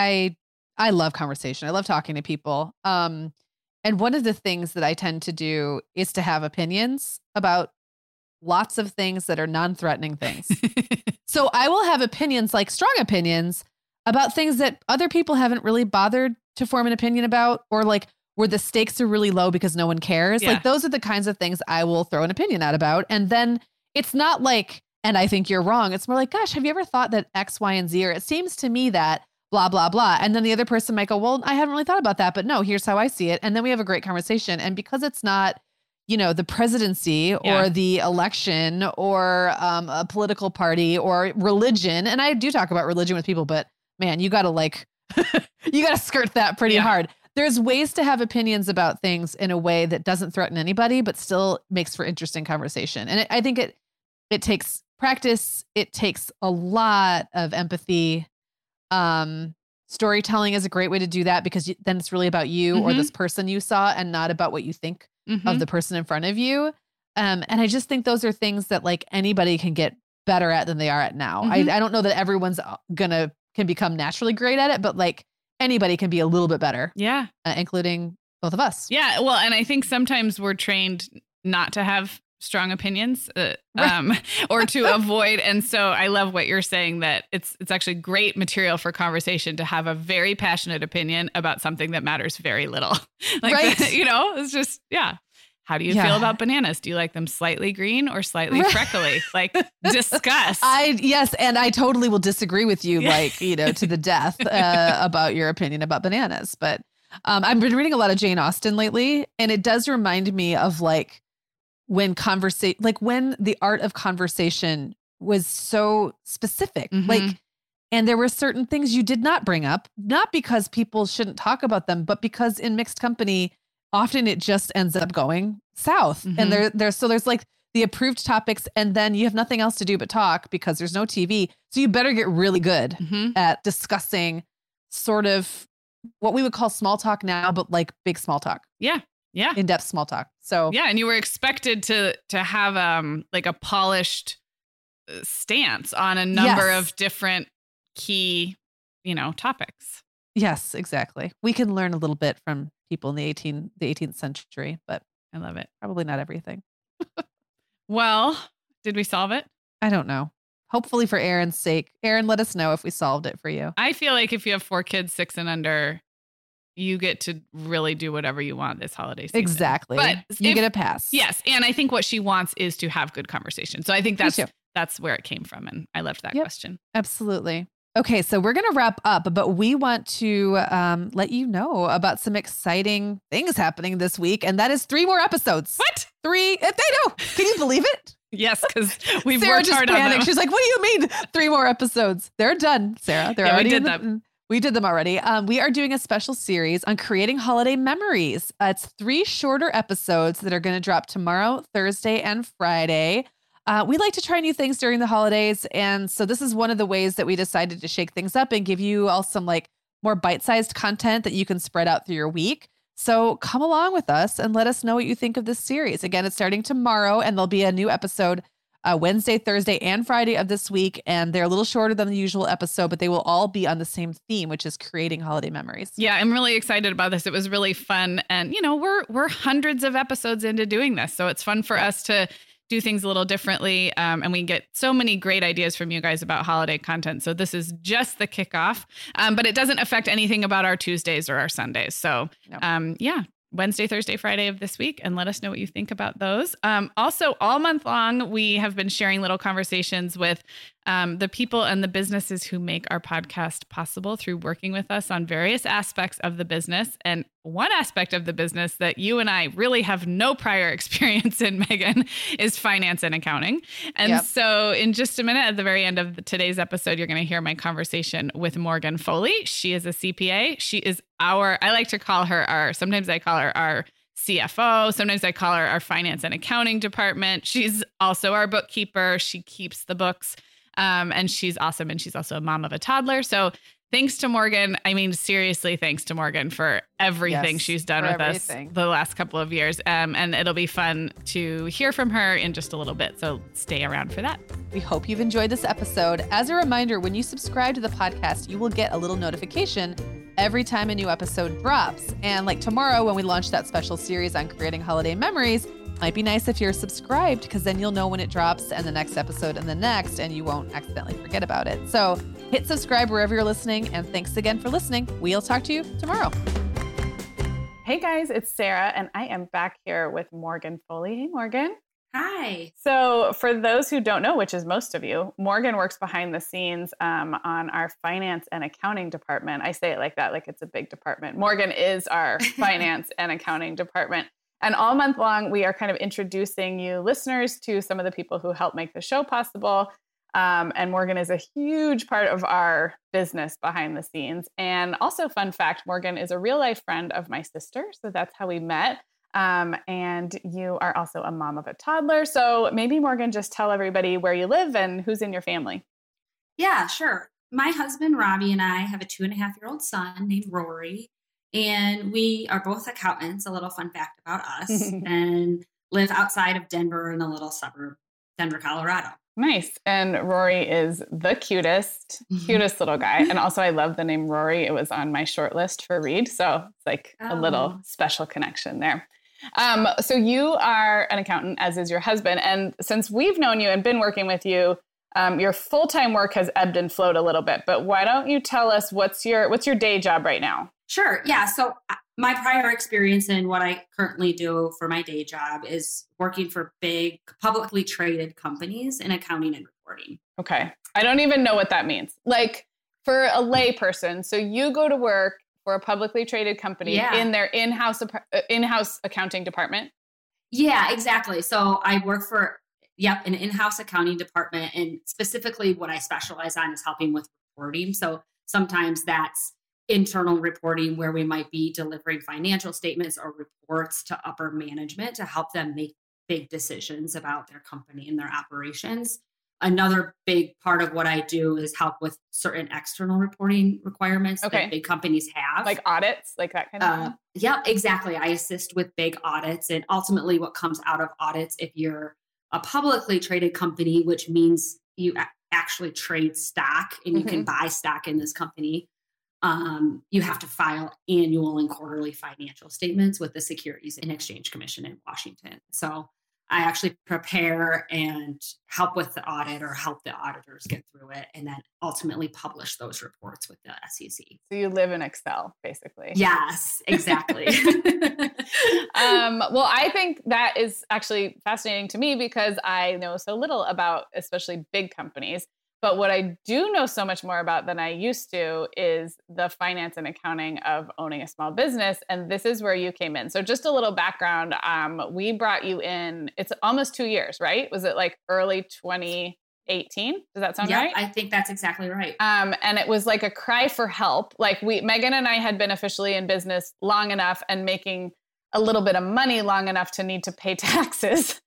I love conversation. I love talking to people. And one of the things that I tend to do is to have opinions about lots of things that are non-threatening things. So I will have opinions, like strong opinions about things that other people haven't really bothered to form an opinion about, or like where the stakes are really low because no one cares. Yeah. Like those are the kinds of things I will throw an opinion out about. And then it's not like and I think you're wrong. It's more like, gosh, have you ever thought that X, Y, and Z, or it seems to me that blah, blah, blah. And then the other person might go, well, I haven't really thought about that, but no, here's how I see it. And then we have a great conversation. And because it's not, the presidency or the election or a political party or religion. And I do talk about religion with people, but man, you got to you got to skirt that pretty hard. There's ways to have opinions about things in a way that doesn't threaten anybody, but still makes for interesting conversation. And I think it takes practice. It takes a lot of empathy. Storytelling is a great way to do that because then it's really about you or this person you saw and not about what you think of the person in front of you. And I just think those are things that anybody can get better at than they are at now. I don't know that everyone's can become naturally great at it, but anybody can be a little bit better. Yeah. Including both of us. Yeah. Well, and I think sometimes we're trained not to have strong opinions or to avoid. And so I love what you're saying, that it's actually great material for conversation to have a very passionate opinion about something that matters very little. It's just, How do you feel about bananas? Do you like them slightly green or slightly freckly? Discuss. Yes. And I totally will disagree with you, to the death about your opinion about bananas. But I've been reading a lot of Jane Austen lately, and it does remind me of when when the art of conversation was so specific, and there were certain things you did not bring up, not because people shouldn't talk about them, but because in mixed company, often it just ends up going south. And there's the approved topics, and then you have nothing else to do but talk because there's no TV. So you better get really good at discussing sort of what we would call small talk now, but big small talk. Yeah. Yeah. In-depth small talk. So and you were expected to have a polished stance on a number of different key, topics. Yes, exactly. We can learn a little bit from people in the 18th century, but I love it. Probably not everything. Well, did we solve it? I don't know. Hopefully for Aaron's sake. Aaron, let us know if we solved it for you. I feel like if you have 4 kids, 6 and under, you get to really do whatever you want this holiday season. Exactly. But you get a pass. Yes. And I think what she wants is to have good conversation. So I think that's where it came from. And I loved that question. Absolutely. Okay. So we're going to wrap up, but we want to let you know about some exciting things happening this week. And that is 3 more episodes. What? 3? I know. Can you believe it? Yes, because we've Sarah worked hard on them. She's like, what do you mean 3 more episodes? They're done, Sarah. They're already we did them. We did them already. We are doing a special series on creating holiday memories. It's 3 shorter episodes that are going to drop tomorrow, Thursday, and Friday. We like to try new things during the holidays. And so this is one of the ways that we decided to shake things up and give you all some more bite-sized content that you can spread out through your week. So come along with us and let us know what you think of this series. Again, it's starting tomorrow, and there'll be a new episode Wednesday, Thursday, and Friday of this week. And they're a little shorter than the usual episode, but they will all be on the same theme, which is creating holiday memories. Yeah, I'm really excited about this. It was really fun. And, we're hundreds of episodes into doing this. So it's fun for us to do things a little differently. And we get so many great ideas from you guys about holiday content. So this is just the kickoff, but it doesn't affect anything about our Tuesdays or our Sundays. So Wednesday, Thursday, Friday of this week, and let us know what you think about those. Also, all month long, we have been sharing little conversations with the people and the businesses who make our podcast possible through working with us on various aspects of the business. And one aspect of the business that you and I really have no prior experience in, Megan, is finance and accounting. And so in just a minute, at the very end of today's episode, you're going to hear my conversation with Morgan Foley. She is a CPA. She is I like to call her sometimes I call her our CFO. Sometimes I call her our finance and accounting department. She's also our bookkeeper. She keeps the books. And she's awesome. And she's also a mom of a toddler. So thanks to Morgan. I mean, seriously, thanks to Morgan for everything she's done with us the last couple of years. And it'll be fun to hear from her in just a little bit. So stay around for that. We hope you've enjoyed this episode. As a reminder, when you subscribe to the podcast, you will get a little notification every time a new episode drops. And like tomorrow, when we launch that special series on creating holiday memories, might be nice if you're subscribed, because then you'll know when it drops and the next episode and the next, and you won't accidentally forget about it. So hit subscribe wherever you're listening. And thanks again for listening. We'll talk to you tomorrow. Hey guys, it's Sarah, and I am back here with Morgan Foley. Hey, Morgan. Hi. So for those who don't know, which is most of you, Morgan works behind the scenes on our finance and accounting department. I say it like that, like it's a big department. Morgan is our finance and accounting department. And all month long, we are kind of introducing you listeners to some of the people who help make the show possible. And Morgan is a huge part of our business behind the scenes. And also, fun fact, Morgan is a real life friend of my sister. So that's how we met. And you are also a mom of a toddler. So maybe Morgan, just tell everybody where you live and who's in your family. Yeah, sure. My husband, Robbie, and I have a 2.5-year-old son named Rory, and we are both accountants. A little fun fact about us, and live outside of Denver in a little suburb, Denver, Colorado. Nice. And Rory is the cutest little guy. And also I love the name Rory. It was on my short list for read. So it's like a little special connection there. So you are an accountant, as is your husband. And since we've known you and been working with you, your full-time work has ebbed and flowed a little bit. But why don't you tell us what's your day job right now? Sure. Yeah. So my prior experience in what I currently do for my day job is working for big publicly traded companies in accounting and reporting. Okay. I don't even know what that means. Like for a lay person. So you go to work for a publicly traded company in their in-house accounting department? Yeah, exactly. So I work for, an in-house accounting department. And specifically what I specialize on is helping with reporting. So sometimes that's internal reporting where we might be delivering financial statements or reports to upper management to help them make big decisions about their company and their operations. Another big part of what I do is help with certain external reporting requirements that big companies have. Like audits, like that kind of thing? Yeah, exactly. I assist with big audits, and ultimately what comes out of audits, if you're a publicly traded company, which means you actually trade stock and you can buy stock in this company, you have to file annual and quarterly financial statements with the Securities and Exchange Commission in Washington. So I actually prepare and help with the audit or help the auditors get through it and then ultimately publish those reports with the SEC. So you live in Excel, basically. Yes, exactly. Well, I think that is actually fascinating to me because I know so little about especially big companies. But what I do know so much more about than I used to is the finance and accounting of owning a small business. And this is where you came in. So just a little background. We brought you in, it's almost 2 years, right? Was it like early 2018? Does that sound right? I think that's exactly right. And it was like a cry for help. Like Megan and I had been officially in business long enough and making a little bit of money long enough to need to pay taxes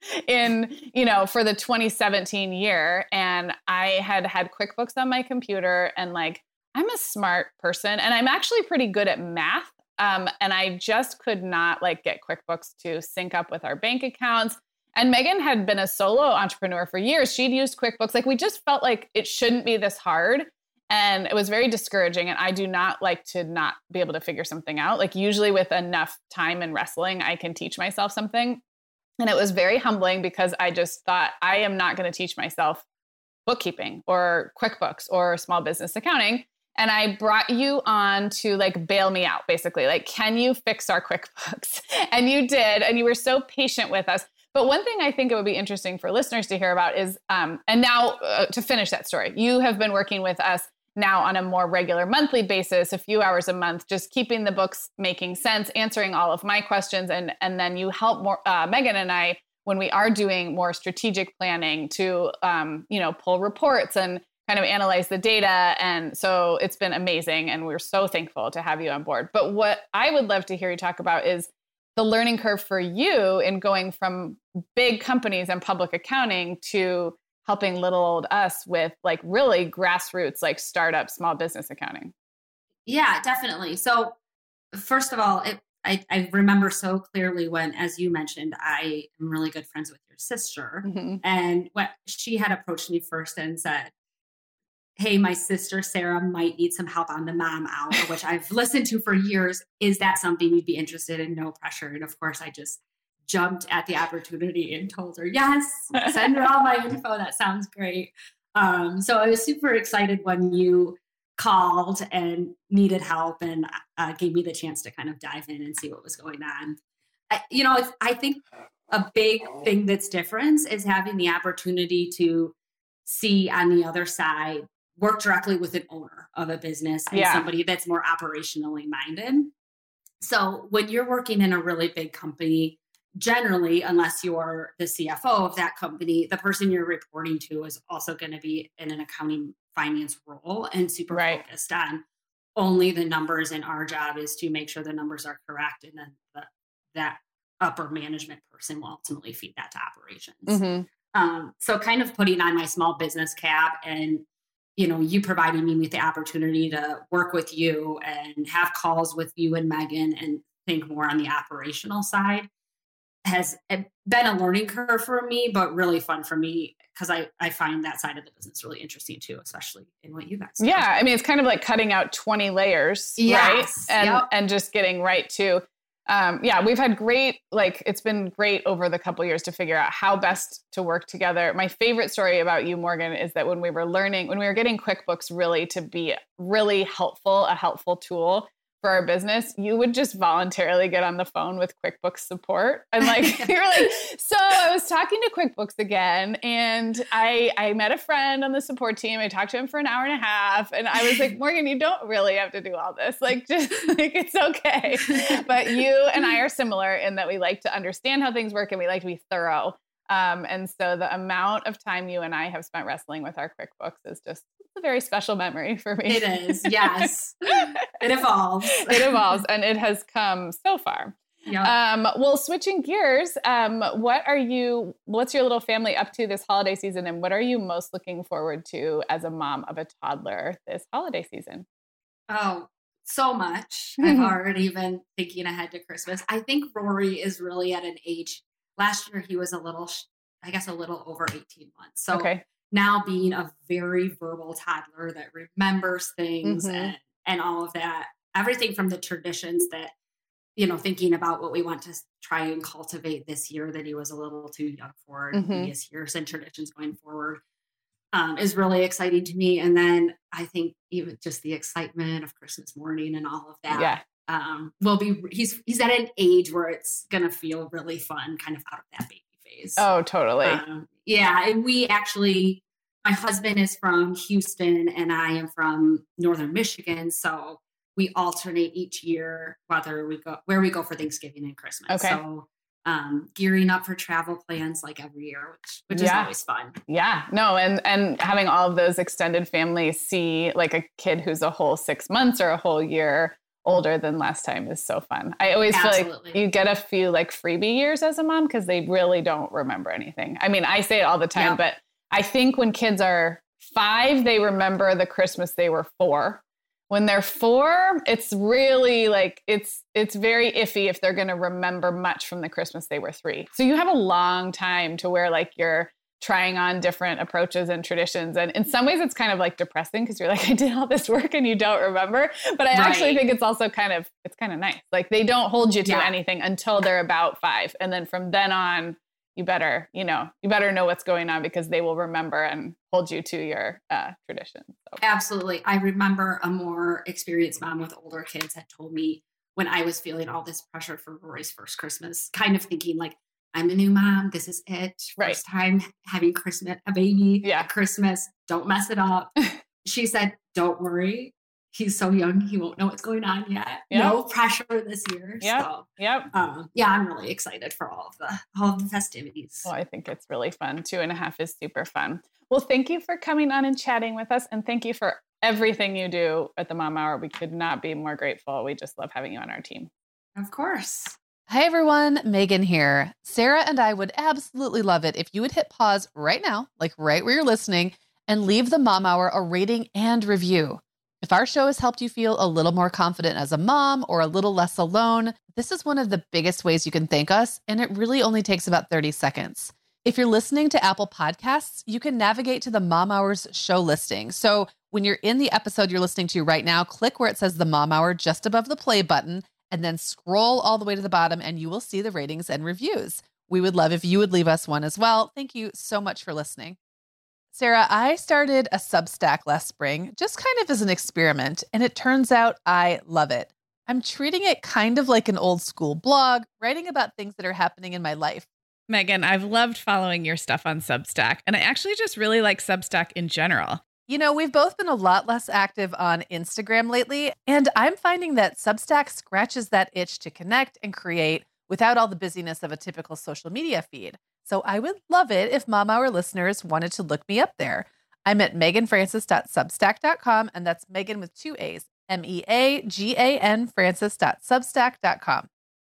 for the 2017 year. And I had QuickBooks on my computer and like, I'm a smart person and I'm actually pretty good at math. And I just could not like get QuickBooks to sync up with our bank accounts. And Megan had been a solo entrepreneur for years. She'd used QuickBooks. Like we just felt like it shouldn't be this hard. And it was very discouraging. And I do not like to not be able to figure something out. Like usually with enough time and wrestling, I can teach myself something. And it was very humbling because I just thought I am not going to teach myself bookkeeping or QuickBooks or small business accounting. And I brought you on to like bail me out, basically. Like, can you fix our QuickBooks? And you did. And you were so patient with us. But one thing I think it would be interesting for listeners to hear about is, and now to finish that story, you have been working with us now on a more regular monthly basis, a few hours a month, just keeping the books making sense, answering all of my questions. And then you help Megan and I when we are doing more strategic planning to, pull reports and kind of analyze the data. And so it's been amazing. And we're so thankful to have you on board. But what I would love to hear you talk about is the learning curve for you in going from big companies and public accounting to helping little old us with like really grassroots, like startup small business accounting. Yeah, definitely. So first of all, I remember so clearly when, as you mentioned, I am really good friends with your sister. Mm-hmm. And what she had approached me first and said, hey, my sister, Sarah, might need some help on the Mom Hour, which I've listened to for years. Is that something you'd be interested in? No pressure. And of course, I just jumped at the opportunity and told her, yes, send her all my info. That sounds great. So I was super excited when you called and needed help and gave me the chance to kind of dive in and see what was going on. I think a big thing that's different is having the opportunity to see on the other side, work directly with an owner of a business and somebody that's more operationally minded. So when you're working in a really big company, generally, unless you're the CFO of that company, the person you're reporting to is also going to be in an accounting finance role and super focused on only the numbers. And our job is to make sure the numbers are correct. And then that upper management person will ultimately feed that to operations. So kind of putting on my small business cap and, you providing me with the opportunity to work with you and have calls with you and Megan and think more on the operational side has been a learning curve for me, but really fun for me because I find that side of the business really interesting too, especially in what you guys do. Yeah. I mean, it's kind of like cutting out 20 layers, right? And just getting right to, we've had it's been great over the couple of years to figure out how best to work together. My favorite story about you, Morgan, is that when we were getting QuickBooks really to be really helpful, a helpful tool for our business, you would just voluntarily get on the phone with QuickBooks support. And you're like, so I was talking to QuickBooks again, and I met a friend on the support team. I talked to him for an hour and a half. And I was like, Morgan, you don't really have to do all this. It's okay. But you and I are similar in that we like to understand how things work and we like to be thorough. And so the amount of time you and I have spent wrestling with our QuickBooks is just a very special memory for me. It is. Yes. It evolves. And it has come so far. Yeah. Well, switching gears, what's your little family up to this holiday season? And what are you most looking forward to as a mom of a toddler this holiday season? Oh, so much. I've already been thinking ahead to Christmas. I think Rory is really at an age. Last year, he was a little over 18 months. So now being a very verbal toddler that remembers things and all of that, everything from the traditions that, thinking about what we want to try and cultivate this year that he was a little too young for in previous years and traditions going forward is really exciting to me. And then I think even just the excitement of Christmas morning and all of that. Yeah. He's at an age where it's going to feel really fun, kind of out of that baby phase. Oh, totally. And we actually, my husband is from Houston and I am from Northern Michigan. So we alternate each year, where we go for Thanksgiving and Christmas. Okay. So gearing up for travel plans like every year, which is always fun. Yeah, no. And having all of those extended families see like a kid who's a whole 6 months or a whole year older than last time is so fun. I always feel like you get a few like freebie years as a mom because they really don't remember anything. I mean, I say it all the time, but I think when kids are 5, they remember the Christmas they were 4. When they're 4, it's really like, it's very iffy if they're going to remember much from the Christmas they were 3. So you have a long time to where like you're trying on different approaches and traditions. And in some ways it's kind of like depressing because you're like, I did all this work and you don't remember. But I actually think it's also kind of nice. Like they don't hold you to anything until they're about 5. And then from then on, you better know what's going on because they will remember and hold you to your tradition. So. Absolutely. I remember a more experienced mom with older kids had told me when I was feeling all this pressure for Rory's first Christmas, kind of thinking like, I'm a new mom. This is it. First time having a baby at Christmas. Don't mess it up. She said, don't worry. He's so young. He won't know what's going on yet. Yep. No pressure this year. So, I'm really excited for all of the festivities. Well, I think it's really fun. 2.5 is super fun. Well, thank you for coming on and chatting with us. And thank you for everything you do at the Mom Hour. We could not be more grateful. We just love having you on our team. Of course. Hi, everyone. Megan here. Sarah and I would absolutely love it if you would hit pause right now, like right where you're listening, and leave the Mom Hour a rating and review. If our show has helped you feel a little more confident as a mom or a little less alone, this is one of the biggest ways you can thank us, and it really only takes about 30 seconds. If you're listening to Apple Podcasts, you can navigate to the Mom Hour's show listing. So when you're in the episode you're listening to right now, click where it says the Mom Hour just above the play button, and then scroll all the way to the bottom and you will see the ratings and reviews. We would love if you would leave us one as well. Thank you so much for listening. Sarah, I started a Substack last spring, just kind of as an experiment, and it turns out I love it. I'm treating it kind of like an old school blog, writing about things that are happening in my life. Megan, I've loved following your stuff on Substack, and I actually just really like Substack in general. You know, we've both been a lot less active on Instagram lately, and I'm finding that Substack scratches that itch to connect and create without all the busyness of a typical social media feed. So I would love it if Mom Hour listeners wanted to look me up there. I'm at meganfrancis.substack.com, and that's Megan with 2 A's, MEAGAN Francis.substack.com.